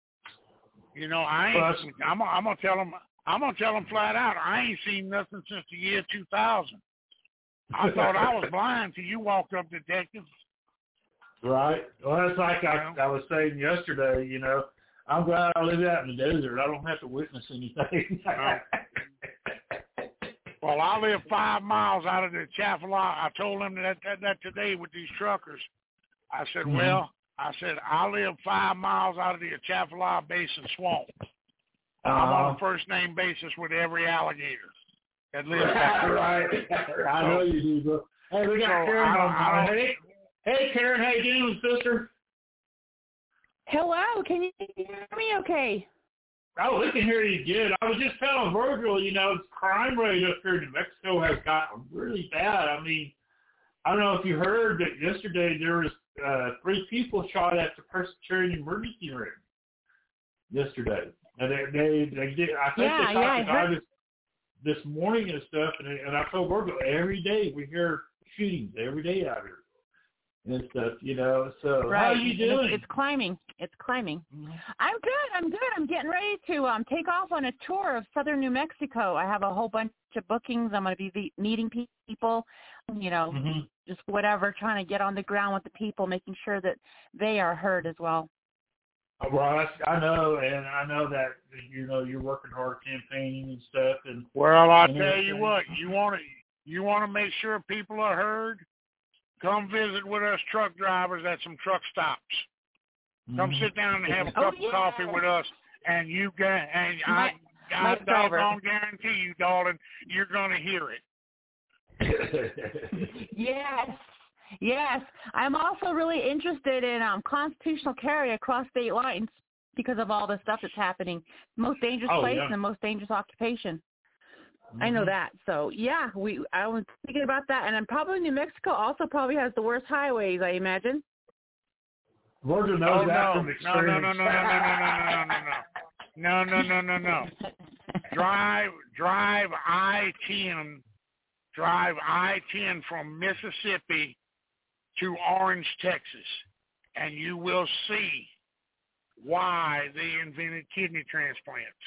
You know, I ain't. I'm, I'm gonna tell them. I'm gonna tell them flat out. I ain't seen nothing since the year two thousand. I thought I was blind till you walked up, detective. Right. Well, it's like I, I was saying yesterday. You know, I'm glad I live out in the desert. I don't have to witness anything. No. Well, I live five miles out of the Chaffalot. I told them that, that that today with these truckers. I said, mm-hmm. well, I said, I live five miles out of the Chaffalot Basin swamp. Uh, I'm on a first name basis with every alligator that lives there. Right. I know you do, bro. Hey, we got so Karen I, on. I Hey, hey, Karen, how you doing, sister? Hello, can you hear me okay? Oh, we can hear you good. I was just telling Virgil, you know, the crime rate up here in New Mexico has gotten really bad. I mean, I don't know if you heard that yesterday there was uh, three people shot at the Presbyterian emergency room yesterday. And they, they, they did, I think yeah, they shot yeah, the guy this, this morning and stuff. And, and I told Virgil, every day we hear shootings, every day out here. And stuff, you know. So right. how are you doing? It's, it's climbing. It's climbing. Mm-hmm. I'm good. I'm good. I'm getting ready to um, take off on a tour of southern New Mexico. I have a whole bunch of bookings. I'm going to be meeting people, you know, mm-hmm. just whatever, trying to get on the ground with the people, making sure that they are heard as well. Well, I know, and I know that you know you're working hard campaigning and stuff. And well, I and tell everything. you what, you want to you want to make sure people are heard. Come visit with us truck drivers at some truck stops. Come mm-hmm. sit down and have a Oh, cup yeah. of coffee with us, and you get and My, I, I driver. doggone guarantee you, darling, you're going to hear it. Yes, yes. I'm also really interested in um, constitutional carry across state lines because of all the stuff that's happening. Most dangerous oh, place yeah. and the most dangerous occupation. Mm-hmm. I know that. So, yeah, we. I was thinking about that. And then probably New Mexico also probably has the worst highways, I imagine. Virgil knows oh, that no. from experience. No, no, no, no, no, no, no, no, no, no, no, no, no, no, no. Drive, drive I ten, drive I ten from Mississippi to Orange, Texas, and you will see why they invented kidney transplants.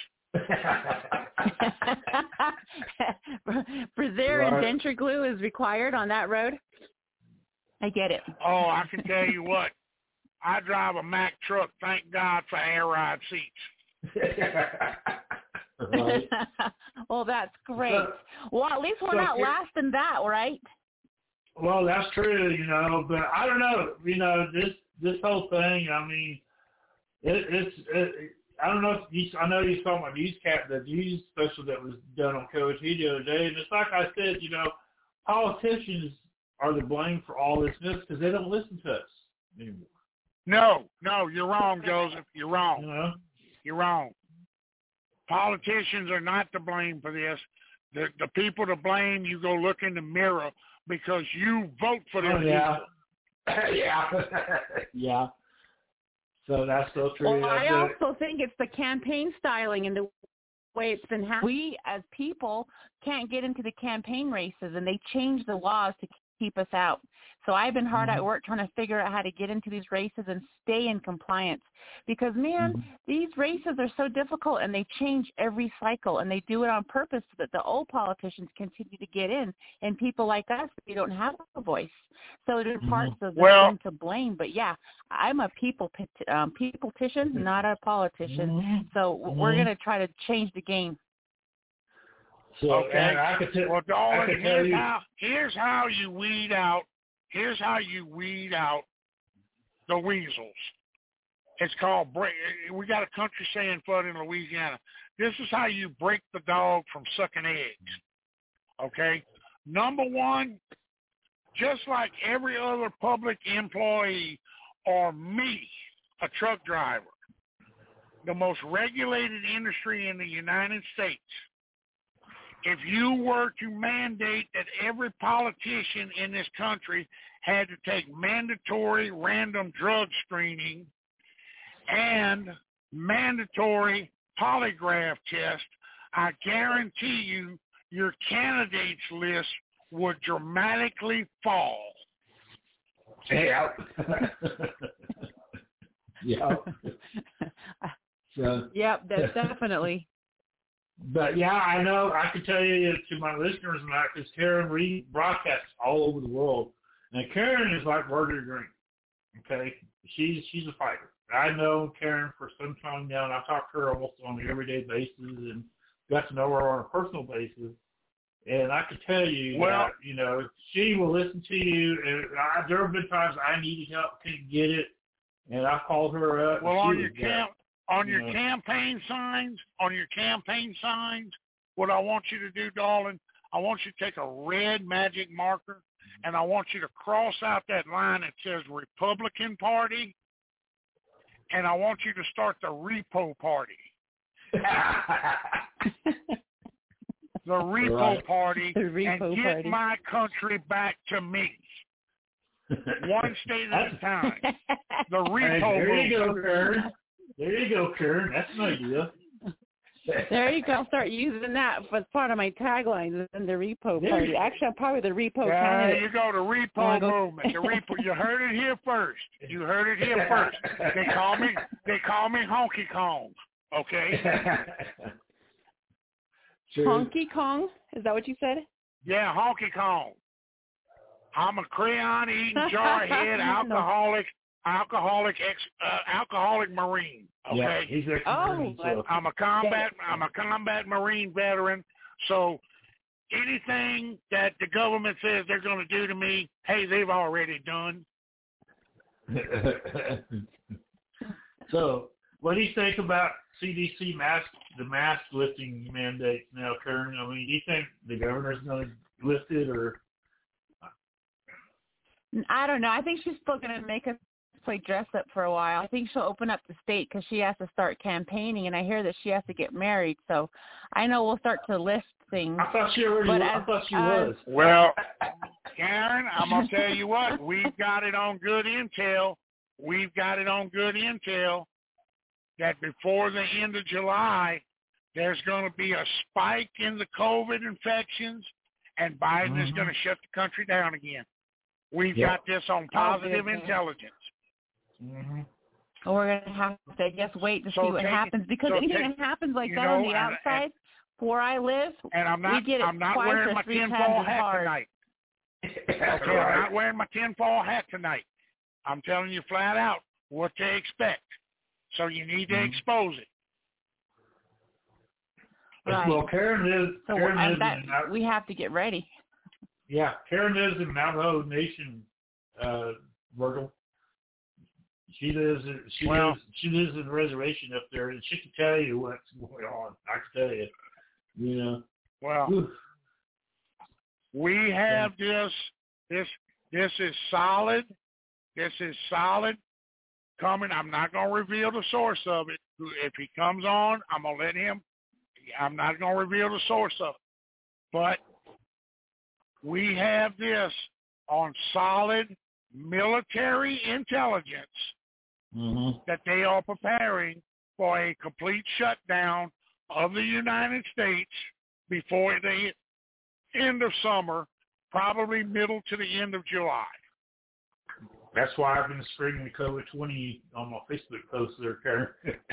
For there, right. denture glue is required on that road. I get it. Oh, I can tell you what. I drive a Mack truck. Thank God for air ride seats. right. Well, that's great. So, well, at least we're so not here, last in that, right? Well, that's true, you know. But I don't know. You know, this this whole thing. I mean, it, it's. It, I don't know if you, I know you saw my newscast, the news special that was done on K O T the other day, and it's like I said, you know, politicians are the blame for all this because they don't listen to us anymore. No, no, you're wrong, Joseph. You're wrong. You know? You're wrong. Politicians are not to blame for this. The the people to blame, you go look in the mirror because you vote for them oh, yeah. people. yeah. yeah. So that's so true. Well, I that's also think it's the campaign styling and the way it's been happening. We, as people, can't get into the campaign races, and they change the laws to keep us out. So I've been hard mm-hmm. at work trying to figure out how to get into these races and stay in compliance. Because, man, mm-hmm. these races are so difficult, and they change every cycle, and they do it on purpose so that the old politicians continue to get in, and people like us, we don't have a voice. So there's mm-hmm. parts of well, them to blame. But, yeah, I'm a people um, peopletician, not a politician. Mm-hmm. So mm-hmm. we're going to try to change the game. So, okay. and I could t- well, I Dolan, could tell here's you. how, here's how you weed out. Here's how you weed out the weasels. It's called break. We got a country saying for it in Louisiana. This is how you break the dog from sucking eggs. Okay? Number one, just like every other public employee or me, a truck driver, the most regulated industry in the United States, if you were to mandate that every politician in this country had to take mandatory random drug screening and mandatory polygraph test, I guarantee you your candidates list would dramatically fall. Yeah. yeah. So, yep, that's definitely. But yeah, I know. I can tell you to my listeners and that because Karen Reed broadcasts all over the world, and Karen is like Marjorie Green. Okay, she's she's a fighter. I know Karen for some time now, and I talk to her almost on an everyday basis, and got to know her on a personal basis. And I can tell you well, that you know she will listen to you. And I, there have been times I needed help, couldn't get it, and I called her up. Well, and on she your was camp. On your Yeah. campaign signs, on your campaign signs, what I want you to do, darling, I want you to take a red magic marker, and I want you to cross out that line that says Republican Party, and I want you to start the Repo Party. the Repo Right. Party, The Repo and get Party. my country back to me. One state at a time. The Repo Hey, there you movement. go, Karen. There you go, Karen. That's an idea. There you go. I'll start using that as part of my tagline in the Repo There Party. you- Actually, I'm probably the Repo There candidate. you go, the Repo Wanna go- movement. The Repo. You heard it here first. You heard it here first. They call me. They call me Honky Kong. Okay. True. Honky Kong? Is that what you said? Yeah, Honky Kong. I'm a crayon eating, jarhead, No. alcoholic, alcoholic ex, uh, alcoholic Marine. Okay. Yeah, he's a Oh, so. I'm a combat. I'm a combat Marine veteran. So anything that the government says they're going to do to me, hey, they've already done. So, what do you think about C D C mask, the mask lifting mandates now, Karen? I mean, do you think the governor's going to lift it, or? I don't know. I think she's still going to make us play dress up for a while. I think she'll open up the state because she has to start campaigning, and I hear that she has to get married. So I know we'll start to list things. I thought she already. But Was, as- I thought she as- was. Well, Karen, I'm going to tell you what. We've got it on good intel. We've got it on good intel that before the end of July, there's going to be a spike in the COVID infections, and Biden Mhm. is going to shut the country down again. We've Yep. got this on positive goodness. intelligence. Mm-hmm. We're going to have to, I guess, wait to So see what take- happens because so anything take- that happens like you that on know, the and- outside, where I live, And I'm not, we get it I'm not twice wearing or my three times tinfoil as hat hard. tonight. Okay, I'm not wearing my tinfoil hat tonight. I'm telling you flat out what to expect. So you need to Mhm. expose it. Right. Well, Karen lives. So Karen uh, lives that, in Mount, we have to get ready. yeah, Karen lives in Mount Hope Nation, uh, Virgil. She lives. In, she Well- lives. She lives in a reservation up there, and she can tell you what's going on. I can tell you. You know. Well, Oof. we have this, this, this is solid. This is solid coming. I'm not going to reveal the source of it. If he comes on, I'm going to let him. I'm not going to reveal the source of it. But we have this on solid military intelligence Mm-hmm. that they are preparing for a complete shutdown of the United States before the end of summer, probably middle to the end of July. That's why I've been screaming the COVID twenty on my Facebook posts there, Karen.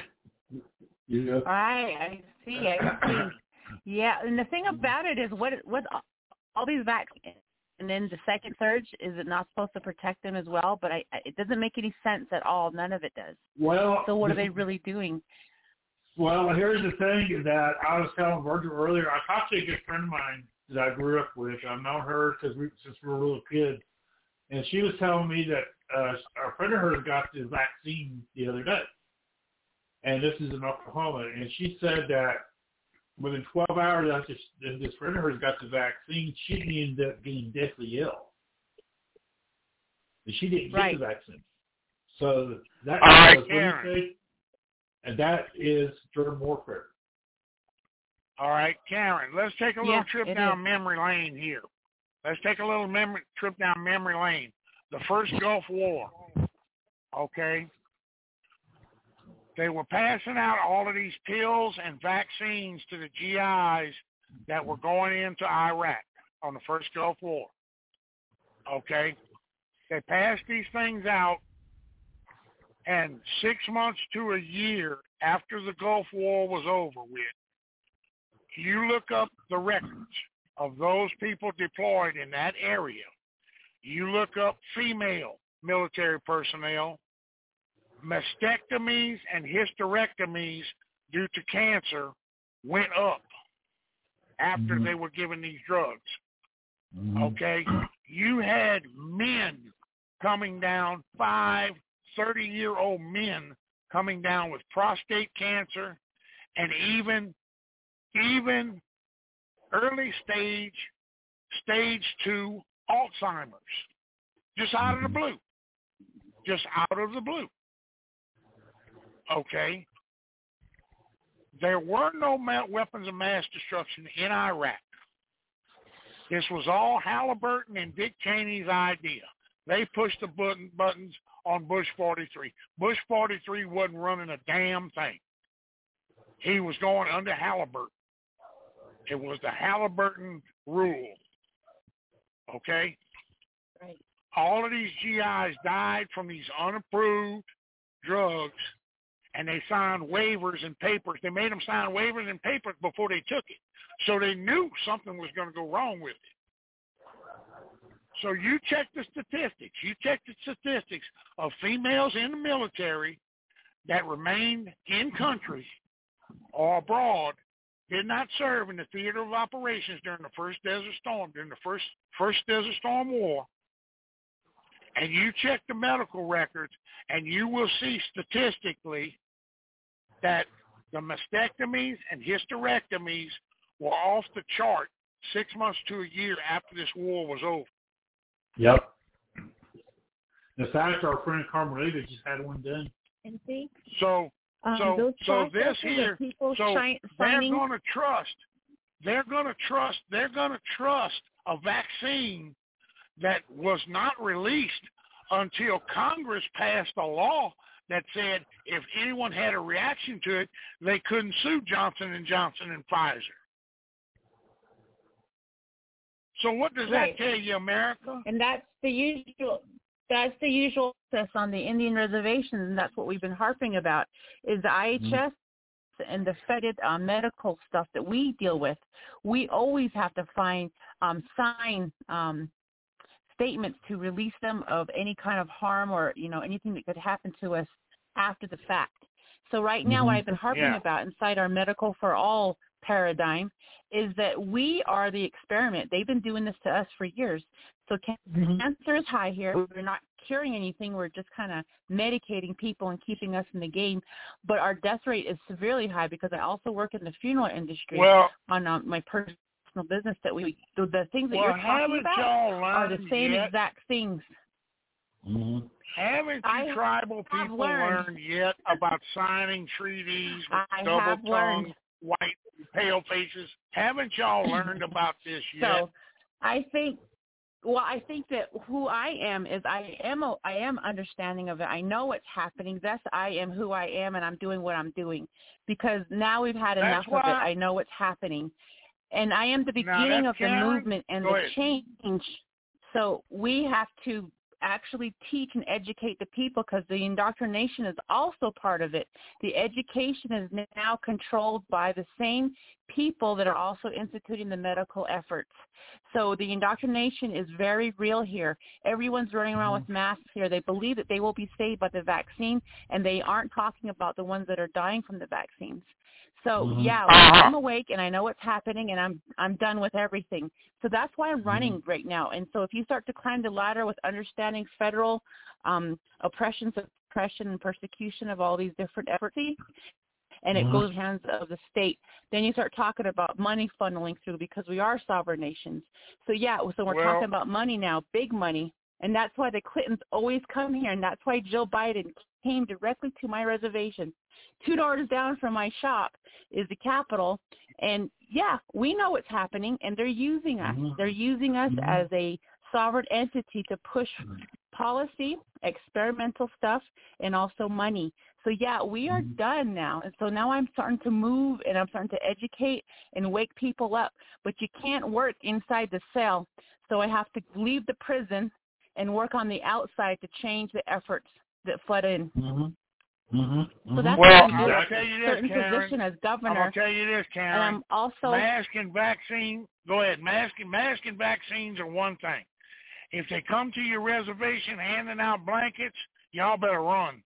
You know? I I see. I see. Yeah, and the thing about it is, what what all these vaccines, and then the second surge, is it not supposed to protect them as well? But I, I it doesn't make any sense at all. None of it does. Well, So what are they really doing? Well, here's the thing that I was telling Virgil earlier. I talked to a good friend of mine that I grew up with. I've known her because we, since we were little kids. And she was telling me that uh, a friend of hers got the vaccine the other day. And this is in Oklahoma. And she said that within twelve hours after this friend of hers got the vaccine, she ended up getting deathly ill. And she didn't get Right. the vaccine. So that All right, was Karen. and that is germ warfare. All right, Karen, let's take a little Yeah, trip it down is. memory lane here. Let's take a little memory, trip down memory lane. The first Gulf War, okay? They were passing out all of these pills and vaccines to the G Is that were going into Iraq on the first Gulf War, okay? They passed these things out, and six months to a year after the Gulf War was over with, you look up the records of those people deployed in that area. You look up female military personnel, mastectomies and hysterectomies due to cancer went up after Mhm. they were given these drugs. Mm-hmm. Okay? You had men coming down, five, thirty-year-old men coming down with prostate cancer and even even early stage, stage two Alzheimer's, just out of the blue, just out of the blue. Okay? There were no ma- weapons of mass destruction in Iraq. This was all Halliburton and Dick Cheney's idea. They pushed the button, buttons on Bush forty-three. Bush forty-three wasn't running a damn thing. He was going under Halliburton. It was the Halliburton rule. Okay? Right. All of these G Is died from these unapproved drugs, and they signed waivers and papers. They made them sign waivers and papers before they took it. So they knew something was going to go wrong with it. So you check the statistics. You check the statistics of females in the military that remained in country or abroad, did not serve in the theater of operations during the first Desert Storm, during the first first Desert Storm War, and you check the medical records, and you will see statistically that the mastectomies and hysterectomies were off the chart six months to a year after this war was over. Yep. In fact, our friend Carmelita just had one done. And see, So, um, so, those so this processes of here, people so shi- they're signing, going to trust, they're going to trust, they're going to trust a vaccine that was not released until Congress passed a law that said if anyone had a reaction to it, they couldn't sue Johnson and Johnson and Pfizer. So what does Right. that tell you, America? and that's the usual. That's the usual process on the Indian reservations, and that's what we've been harping about, is the I H S mm-hmm. and the fetid uh, medical stuff that we deal with. We always have to find, um, sign um, statements to release them of any kind of harm or, you know, anything that could happen to us after the fact. So right now, mm-hmm. what I've been harping yeah. about inside our Medical for All paradigm is that we are the experiment. They've been doing this to us for years. So Mm-hmm. cancer is high here. We're not curing anything. We're just kind of medicating people and keeping us in the game. But our death rate is severely high because I also work in the funeral industry Well, on um, my personal business that we, the, the things that well, you're talking haven't about y'all are the learned same yet? exact things. Mm-hmm. Haven't you I tribal have people learned. learned yet about signing treaties with I have double-tongued, learned. white, pale faces? Haven't y'all learned about this yet? So I think Well, I think that who I am is I am a, I am understanding of it. I know what's happening. That's I am who I am, and I'm doing what I'm doing because now we've had enough That's why, of it. I know what's happening, and I am the beginning of Karen, the movement and go the ahead. change. So we have to actually teach and educate the people because the indoctrination is also part of it. The education is now controlled by the same people that are also instituting the medical efforts. So the indoctrination is very real here. Everyone's running around with masks here. They believe that they will be saved by the vaccine, and they aren't talking about the ones that are dying from the vaccines. So, mm-hmm. yeah, I'm awake, and I know what's happening, and I'm I'm done with everything. So that's why I'm running mm-hmm. right now. And so if you start to climb the ladder with understanding federal um, oppression, suppression, and persecution of all these different efforts, and mm-hmm. it goes in the hands of the state, then you start talking about money funneling through because we are sovereign nations. So, yeah, so we're well, talking about money now, big money. And that's why the Clintons always come here, and that's why Joe Biden came directly to my reservation. Two doors down from my shop is the Capitol, and, yeah, we know what's happening, and they're using us. Mm-hmm. They're using us mm-hmm. as a sovereign entity to push policy, experimental stuff, and also money. So, yeah, we are mm-hmm. done now. And so now I'm starting to move, and I'm starting to educate and wake people up. But you can't work inside the cell, so I have to leave the prison and work on the outside to change the efforts that flood in. Mm-hmm. Mm-hmm. So that's well, why I'll tell you this, certain Karen. position as governor. I'll tell you this, Karen. And I'm also mask and vaccine. Go ahead. Mask and mask and vaccines are one thing. If they come to your reservation handing out blankets, y'all better run.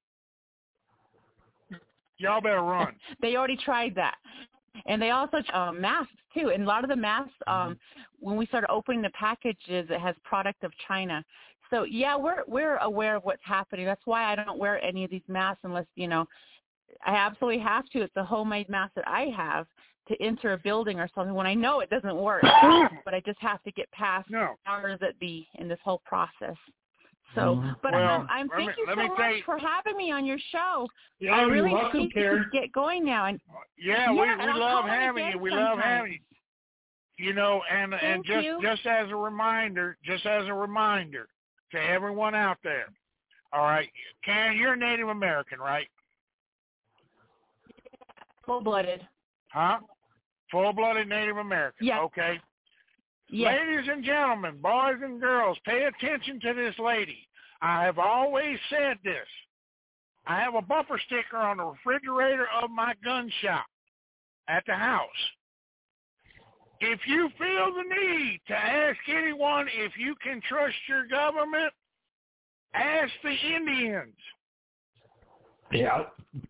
Y'all better run. They already tried that. And they also um, masks, too. And a lot of the masks, um, when we started opening the packages, it has product of China. So, yeah, we're we're aware of what's happening. That's why I don't wear any of these masks unless, you know, I absolutely have to. It's a homemade mask that I have to enter a building or something when I know it doesn't work. But I just have to get past no. powers that be in this whole process. So, but well, I'm, I'm thank me, you so much you. for having me on your show. Yeah, I really you're welcome, need Karen. to get going now. And yeah, yeah, we, and we I'll love having you. We sometime. love having you. You know, and thank and just you. just as a reminder, just as a reminder to everyone out there. All right, Karen, you're a Native American, right? Full-blooded. Huh? Full-blooded Native American. Yeah. Okay. Yes. Ladies and gentlemen, boys and girls, pay attention to this lady. I have always said this. I have a bumper sticker on the refrigerator of my gun shop at the house. If you feel the need to ask anyone if you can trust your government, ask the Indians. Yeah.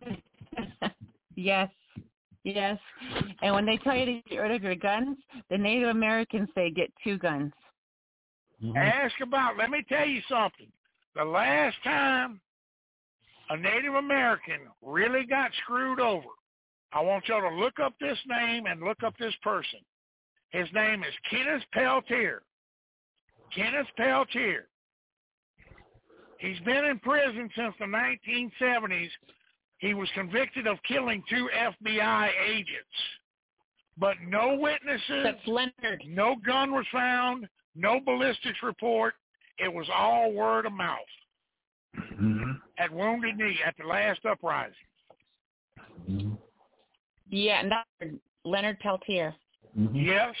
Yes. Yes. And when they tell you to get rid of your guns, the Native Americans say get two guns. Mm-hmm. Ask about, let me tell you something. The last time a Native American really got screwed over, I want y'all to look up this name and look up this person. His name is Kenneth Peltier. Kenneth Peltier. He's been in prison since the nineteen seventies. He was convicted of killing two F B I agents. But no witnesses, That's Leonard. No gun was found, no ballistics report. It was all word of mouth. Mm-hmm. At Wounded Knee, at the last uprising. Mm-hmm. Yeah, and that's Leonard Peltier. Mm-hmm. Yes.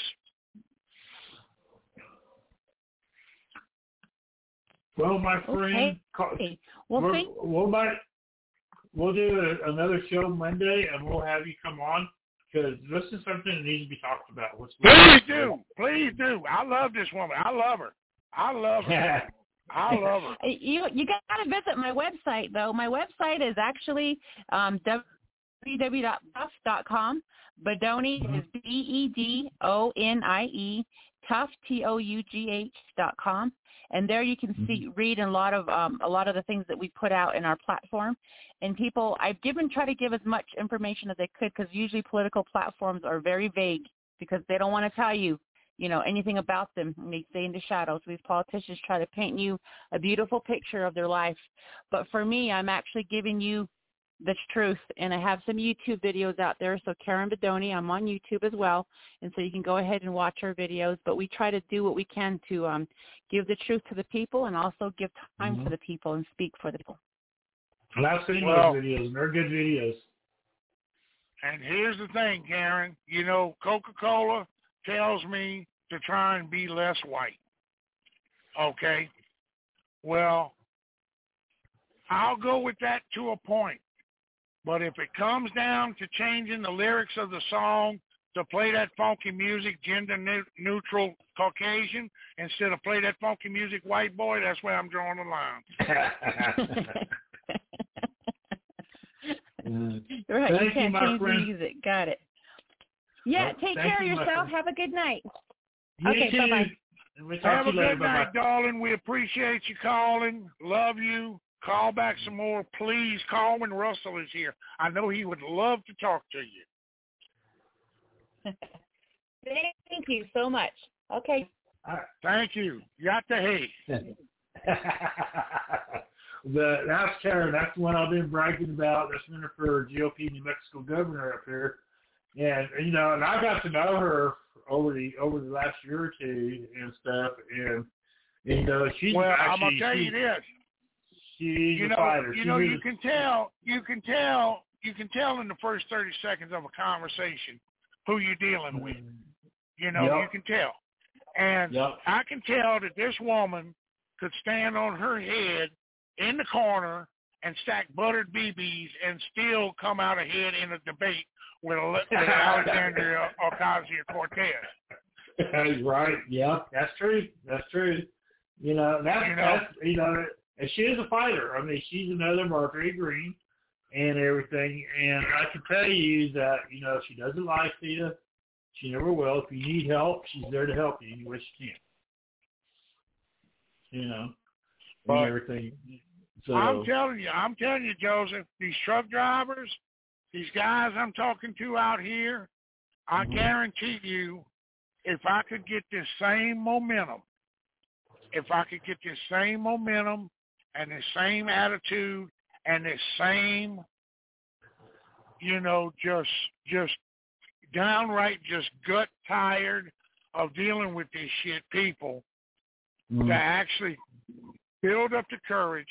Well, my friend, okay. well, we'll, thank- we'll, might, we'll do a, another show Monday, and we'll have you come on, because this is something that needs to be talked about. What's Please do. Please do. I love this woman. I love her. I love her. I love her. You you got to visit my website, though. My website is actually um, w w w dot buff dot com. Bedoni mm-hmm. is B E D O N I E, Tough, T O U G H dot com. And there you can see, read a lot of um, a lot of the things that we put out in our platform. And people, I've given try to give as much information as I could, because usually political platforms are very vague because they don't want to tell you, you know, anything about them. And they stay in the shadows. These politicians try to paint you a beautiful picture of their life. But for me, I'm actually giving you the truth. And I have some YouTube videos out there. So Karen Bedoni, I'm on YouTube as well. And so you can go ahead and watch our videos. But we try to do what we can to um, give the truth to the people and also give time mm-hmm. for the people and speak for the people. And I've seen well, those videos, and they're good videos. And here's the thing, Karen. You know, Coca-Cola tells me to try and be less white. Okay? Well, I'll go with that to a point. But if it comes down to changing the lyrics of the song to play that funky music, gender-neutral Caucasian, instead of play that funky music, white boy, that's where I'm drawing the line. Right, Thank you can't you, change the friend. music. Got it. Yeah, Well, take thank care you, of yourself. friend. Have a good night. You Okay, too. bye-bye. We'll talk Have to a you later. good Bye-bye. night, darling. We appreciate you calling. Love you. Call back some more. Please call when Russell is here. I know he would love to talk to you. Thank you so much. Okay. All right. Thank you. Got the hay. the, that's Karen. That's the one I've been bragging about. That's been for G O P New Mexico governor up here. And, you know, and I got to know her over the over the last year or two and stuff. And, you know, she's well, actually, I'm going to tell she, you this. She's you a know, fighter. you She know, really, you can tell, you can tell, you can tell in the first thirty seconds of a conversation who you're dealing with. You know, yep. you can tell. And yep. I can tell that this woman could stand on her head in the corner and stack buttered B Bs and still come out ahead in a debate with, with Alexandria Ocasio-Cortez. Right. Yep. That's true. That's true. You know, that's, you know, that's, you know, and she is a fighter. I mean, she's another Marjorie Green and everything. And I can tell you that, you know, she doesn't lie to you. She never will. If you need help, she's there to help you any way she can. You know, but and everything. So, I'm telling you, I'm telling you, Joseph, these truck drivers, these guys I'm talking to out here, I mm-hmm. guarantee you, if I could get this same momentum, if I could get this same momentum and the same attitude and the same, you know, just just downright just gut tired of dealing with this shit people, mm-hmm. to actually build up the courage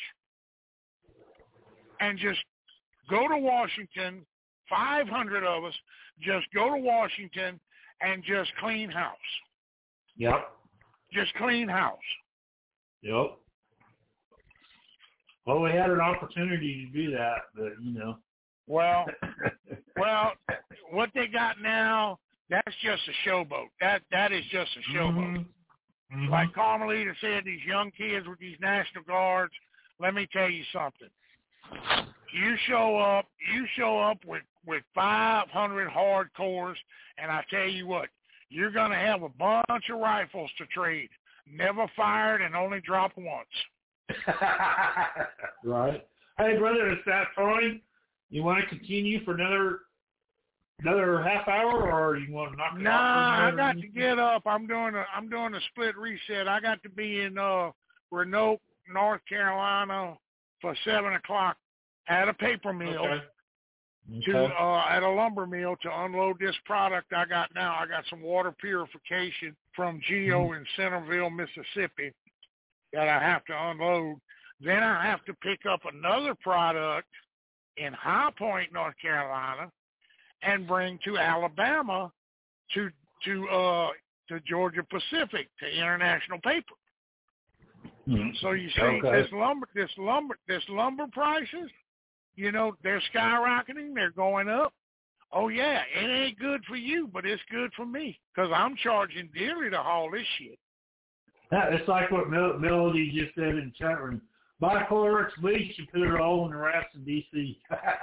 and just go to Washington, five hundred of us, just go to Washington and just clean house. Yep. Just clean house. Yep. Well, we had an opportunity to do that, but, you know. Well, well, what they got now, that's just a showboat. That That is just a showboat. Mm-hmm. Mm-hmm. Like Carmelita said, these young kids with these National Guards, let me tell you something. You show up, you show up with, with five hundred hardcores, and I tell you what, you're going to have a bunch of rifles to trade. Never fired and only dropped once. Right. Hey, brother, it's that time. You want to continue for another another half hour, or you want to knock it nah, off? Nah, I got to get up. I'm doing a I'm doing a split reset. I got to be in uh Roanoke, North Carolina, for seven o'clock at a paper mill. Okay. To okay. uh, at a lumber mill to unload this product I got now. I got some water purification from Geo mm-hmm. in Centerville, Mississippi, that I have to unload. Then I have to pick up another product in High Point, North Carolina, and bring to Alabama to to uh, to Georgia Pacific to International Paper. Mm-hmm. So you see, okay. this lumber, this lumber, this lumber prices. You know, they're skyrocketing. They're going up. Oh, yeah, it ain't good for you, but it's good for me because I'm charging dearly to haul this shit. It's like what Mel- Melody just said in the chat room. Buy Clorox bleach and put it all in the rats in D C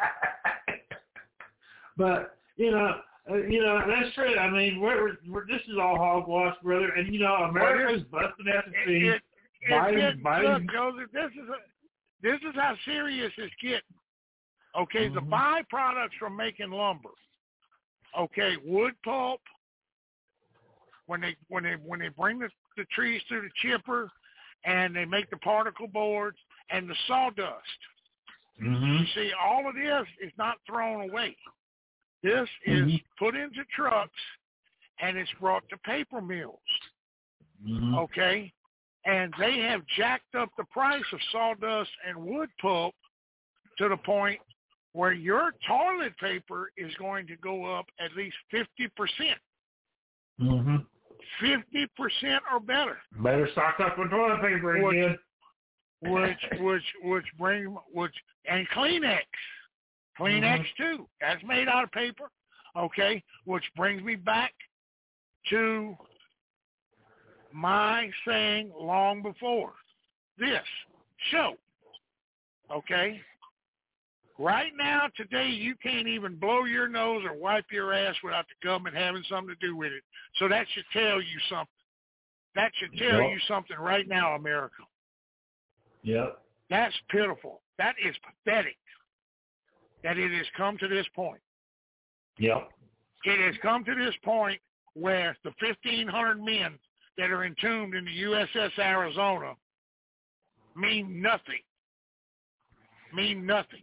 But, you know, uh, you know, that's true. I mean, we're, we're, this is all hogwash, brother. And, you know, America's well, busting at the seams. It, it, Biden, Biden. Look, Joseph, this is, a, this is how serious it's getting. Okay, mm-hmm. the byproducts from making lumber. Okay, wood pulp. When they when they when they bring the, the trees through the chipper, and they make the particle boards and the sawdust. Mm-hmm. You see, all of this is not thrown away. This is mm-hmm. put into trucks, and it's brought to paper mills. Mm-hmm. Okay? And they have jacked up the price of sawdust and wood pulp to the point where your toilet paper is going to go up at least fifty percent. Mm-hmm. fifty percent or better. Better stock up with toilet paper which, again. which, which, which bring, which, and Kleenex. Kleenex mm-hmm. too. That's made out of paper. Okay? Which brings me back to my saying long before this show. Okay? Right now, today, you can't even blow your nose or wipe your ass without the government having something to do with it. So that should tell you something. That should tell yep. you something right now, America. Yep. That's pitiful. That is pathetic that it has come to this point. Yep. It has come to this point where the fifteen hundred men that are entombed in the U S S Arizona mean nothing. Mean nothing.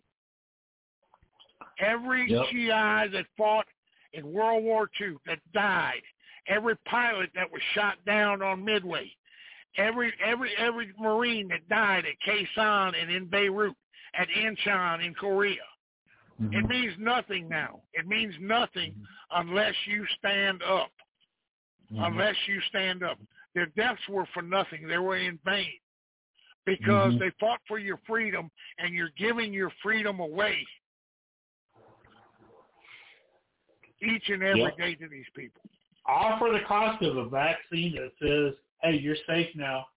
Every yep. G I that fought in World War Two that died, every pilot that was shot down on Midway, every every every Marine that died at Khe Sanh and in Beirut, at Incheon in Korea, mm-hmm. it means nothing now. It means nothing mm-hmm. unless you stand up. Mm-hmm. Unless you stand up. Their deaths were for nothing. They were in vain because mm-hmm. they fought for your freedom, and you're giving your freedom away each and every yep. day to these people. All for the cost of a vaccine that says, hey, you're safe now.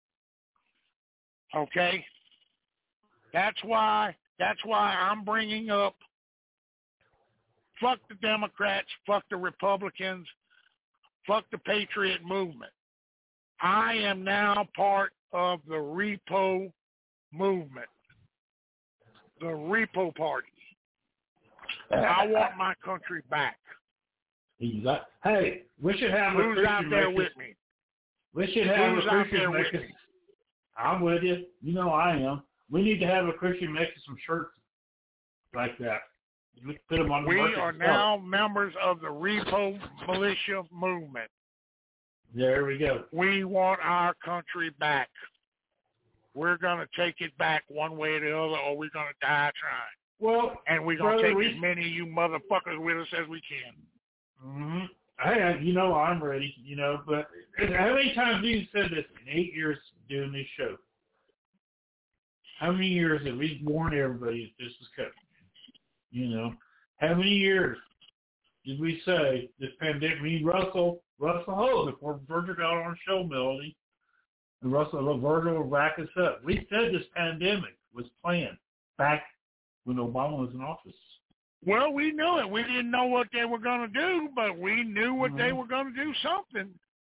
Okay? That's why, that's why I'm bringing up fuck the Democrats, fuck the Republicans, fuck the Patriot movement. I am now part of the repo movement, the repo party. I want my country back. Exactly. Hey, we should have Who's a out there make with us, me? We should have Who's a out Christian there make with us, me? I'm with you. You know I am. We need to have a Christian make us some shirts like that. We put them on the We market are now members of the Repo Militia movement. There we go. We want our country back. We're going to take it back one way or the other, or we're going to die trying. Well, and we're going to take we... as many of you motherfuckers with us as we can. Mm-hmm. Hey, you know I'm ready, you know, but how many times have you said this in eight years doing this show? How many years have we warned everybody that this was coming? You know, how many years did we say this pandemic? Me, Russell, Russell Hogue, before Virgil got on the show, Melody, and Russell, Virgil will back us up. We said this pandemic was planned back when Obama was in office. Well, we knew it. We didn't know what they were going to do, but we knew what mm-hmm. they were going to do something.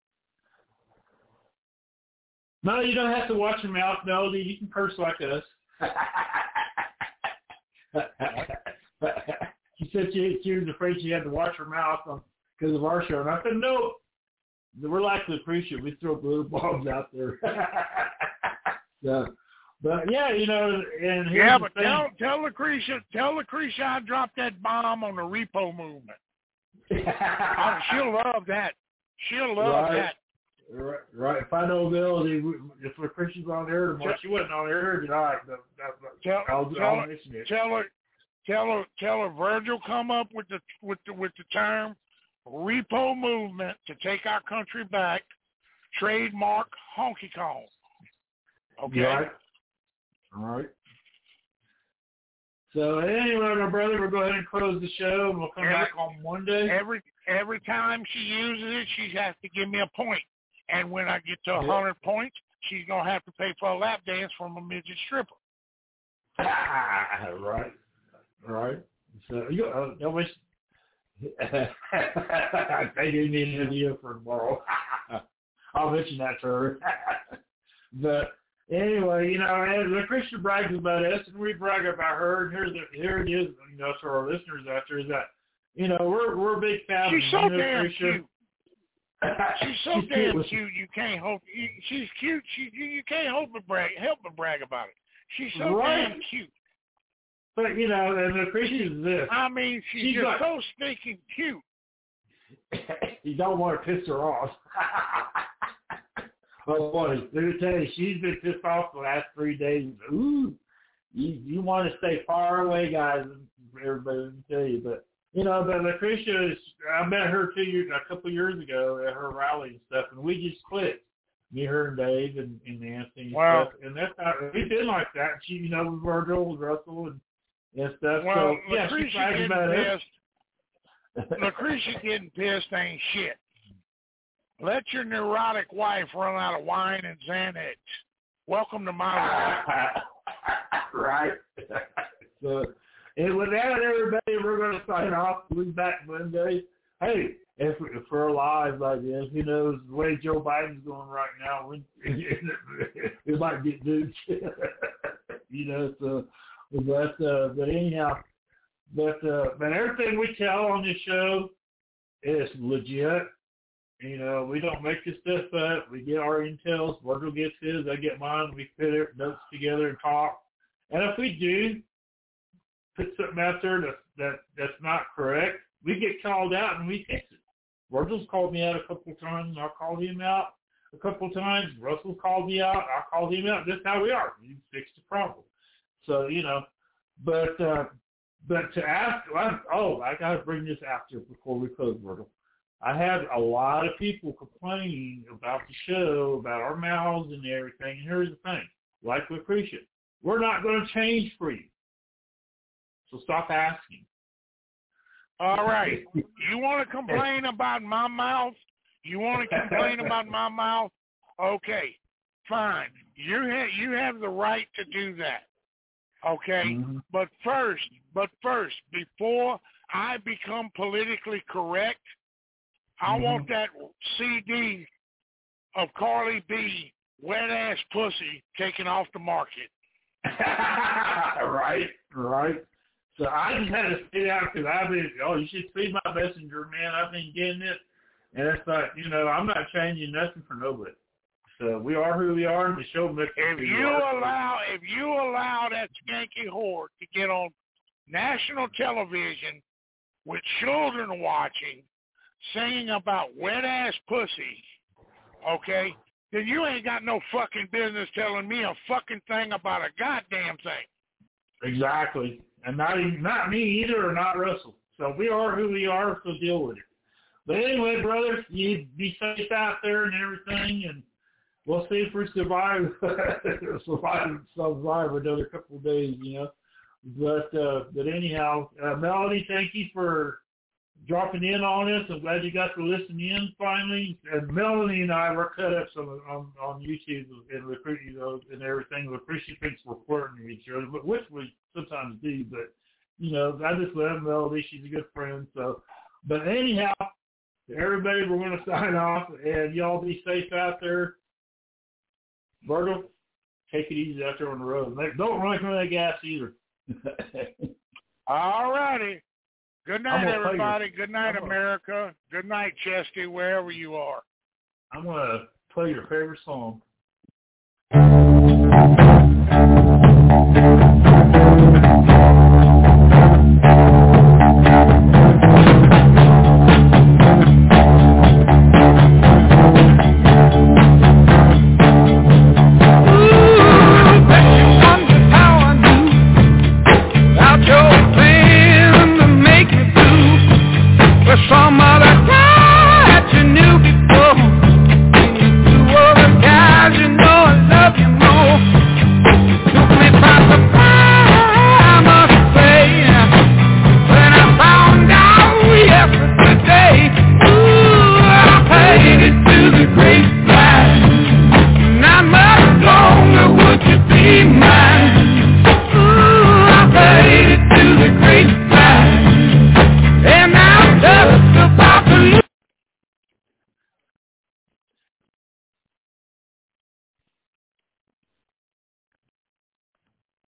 No, you don't have to watch your mouth, Melody. You can curse like us. She said she, she was afraid she had to watch her mouth because of our show. And I said, no, we're like Lucretia. We throw little bombs out there. so, but, yeah, you know, and here's yeah, the but thing. tell, tell Lucretia, tell Lucretia I dropped that bomb on the repo movement. oh, she'll love that. She'll love right. that. Right, right. If I know Melody, if Lucretia's on there tomorrow, she wasn't on there tonight. But, but tell, I'll, tell, I'll her, mention it. tell her, tell her, tell her. Virgil come up with the with the with the term repo movement to take our country back. Trademark honky kong. Okay. Right. All right. So anyway, my brother, we'll go ahead and close the show, and we'll come every, back on Monday. Every every time she uses it, she has to give me a point. And when I get to a yeah. hundred points, she's gonna have to pay for a lap dance from a midget stripper. Ah, right, right. So you, uh, I wish I do need an idea for tomorrow. I'll mention that to her. But anyway, you know, the Christian brags about us, and we brag about her. And here's the, here it is, you know, to our listeners out there is that, you know, we're we're big fans. She's so you know, damn Christian. cute. She's so she's damn cute. cute. You can't help. You, she's cute. She you, you can't help but brag. Help but brag about it. She's so right. damn cute. But, you know, and the Christian is this. I mean, she's, she's just like, so stinking cute. You don't want to piss her off. Oh, boy, let me tell you, she's been pissed off the last three days. Ooh, you, you want to stay far away, guys, everybody, let me tell you. But, you know, but Lucretia, is, I met her two years, a couple of years ago at her rally and stuff, and we just clicked. Me, her, and Dave, and, and Nancy and wow. stuff. And that's how, we've been like that. She, you know, with Virgil, with Russell, and, and stuff. Well, so, yeah, Lucretia she's bragging about it. Pissed. Lucretia getting pissed ain't shit. Let your neurotic wife run out of wine and Xanax. Welcome to my world. Right. So, and with that, everybody, we're going to sign off. We'll be back Monday. Hey, if, if we're alive like this, who knows, the way Joe Biden's going right now, we, it might get duped. You know, so, but, uh, but anyhow, but, uh, but everything we tell on this show is legit. You know, we don't make this stuff up. We get our intels. Virgil gets his. I get mine. We put our notes together and talk. And if we do put something out there that, that that's not correct, we get called out and we fix it. Virgil's called me out a couple of times. I called him out a couple of times. Russell called me out. I called him out. That's how we are. We fix the problem. So, you know, but uh, but to ask, oh, I got to bring this after before we close, Virgil. I had a lot of people complaining about the show, about our mouths and everything. And here's the thing, like Lucretia, we're not going to change for you. So stop asking. All right. You want to complain about my mouth? You want to complain about my mouth? Okay, fine. You have, you have the right to do that. Okay? Mm-hmm. But first, but first, before I become politically correct, I mm-hmm. want that C D of Carly B, Wet Ass Pussy, taken off the market. Right, right. So I just had to sit out because I've been, oh, you should see my messenger, man. I've been getting it. And it's like, you know, I'm not changing nothing for nobody. So we are who we are, and the show makes If you allow, if you allow that skanky whore to get on national television with children watching, singing about wet-ass pussy, okay, then you ain't got no fucking business telling me a fucking thing about a goddamn thing. Exactly. And not even, not me either, or not Russell. So we are who we are, so deal with it. But anyway, brother, you be safe out there and everything, and we'll see if we survive, survive, survive another couple of days, you know. But uh, but anyhow, uh, Melody, thank you for dropping in on us. I'm glad you got to listen in finally. And Melanie and I were cut up some on, on YouTube and recruiting, you know, and everything. Lucretia thinks we're flirting with each other, but which we sometimes do. But you know, I just love Melody. She's a good friend. So, but anyhow, everybody, we're going to sign off, and y'all be safe out there. Virgil, take it easy out there on the road. Don't run from that gas either. All righty. Good night, everybody. Your, Good night, gonna, America. Good night, Chesty, wherever you are. I'm going to play your favorite song.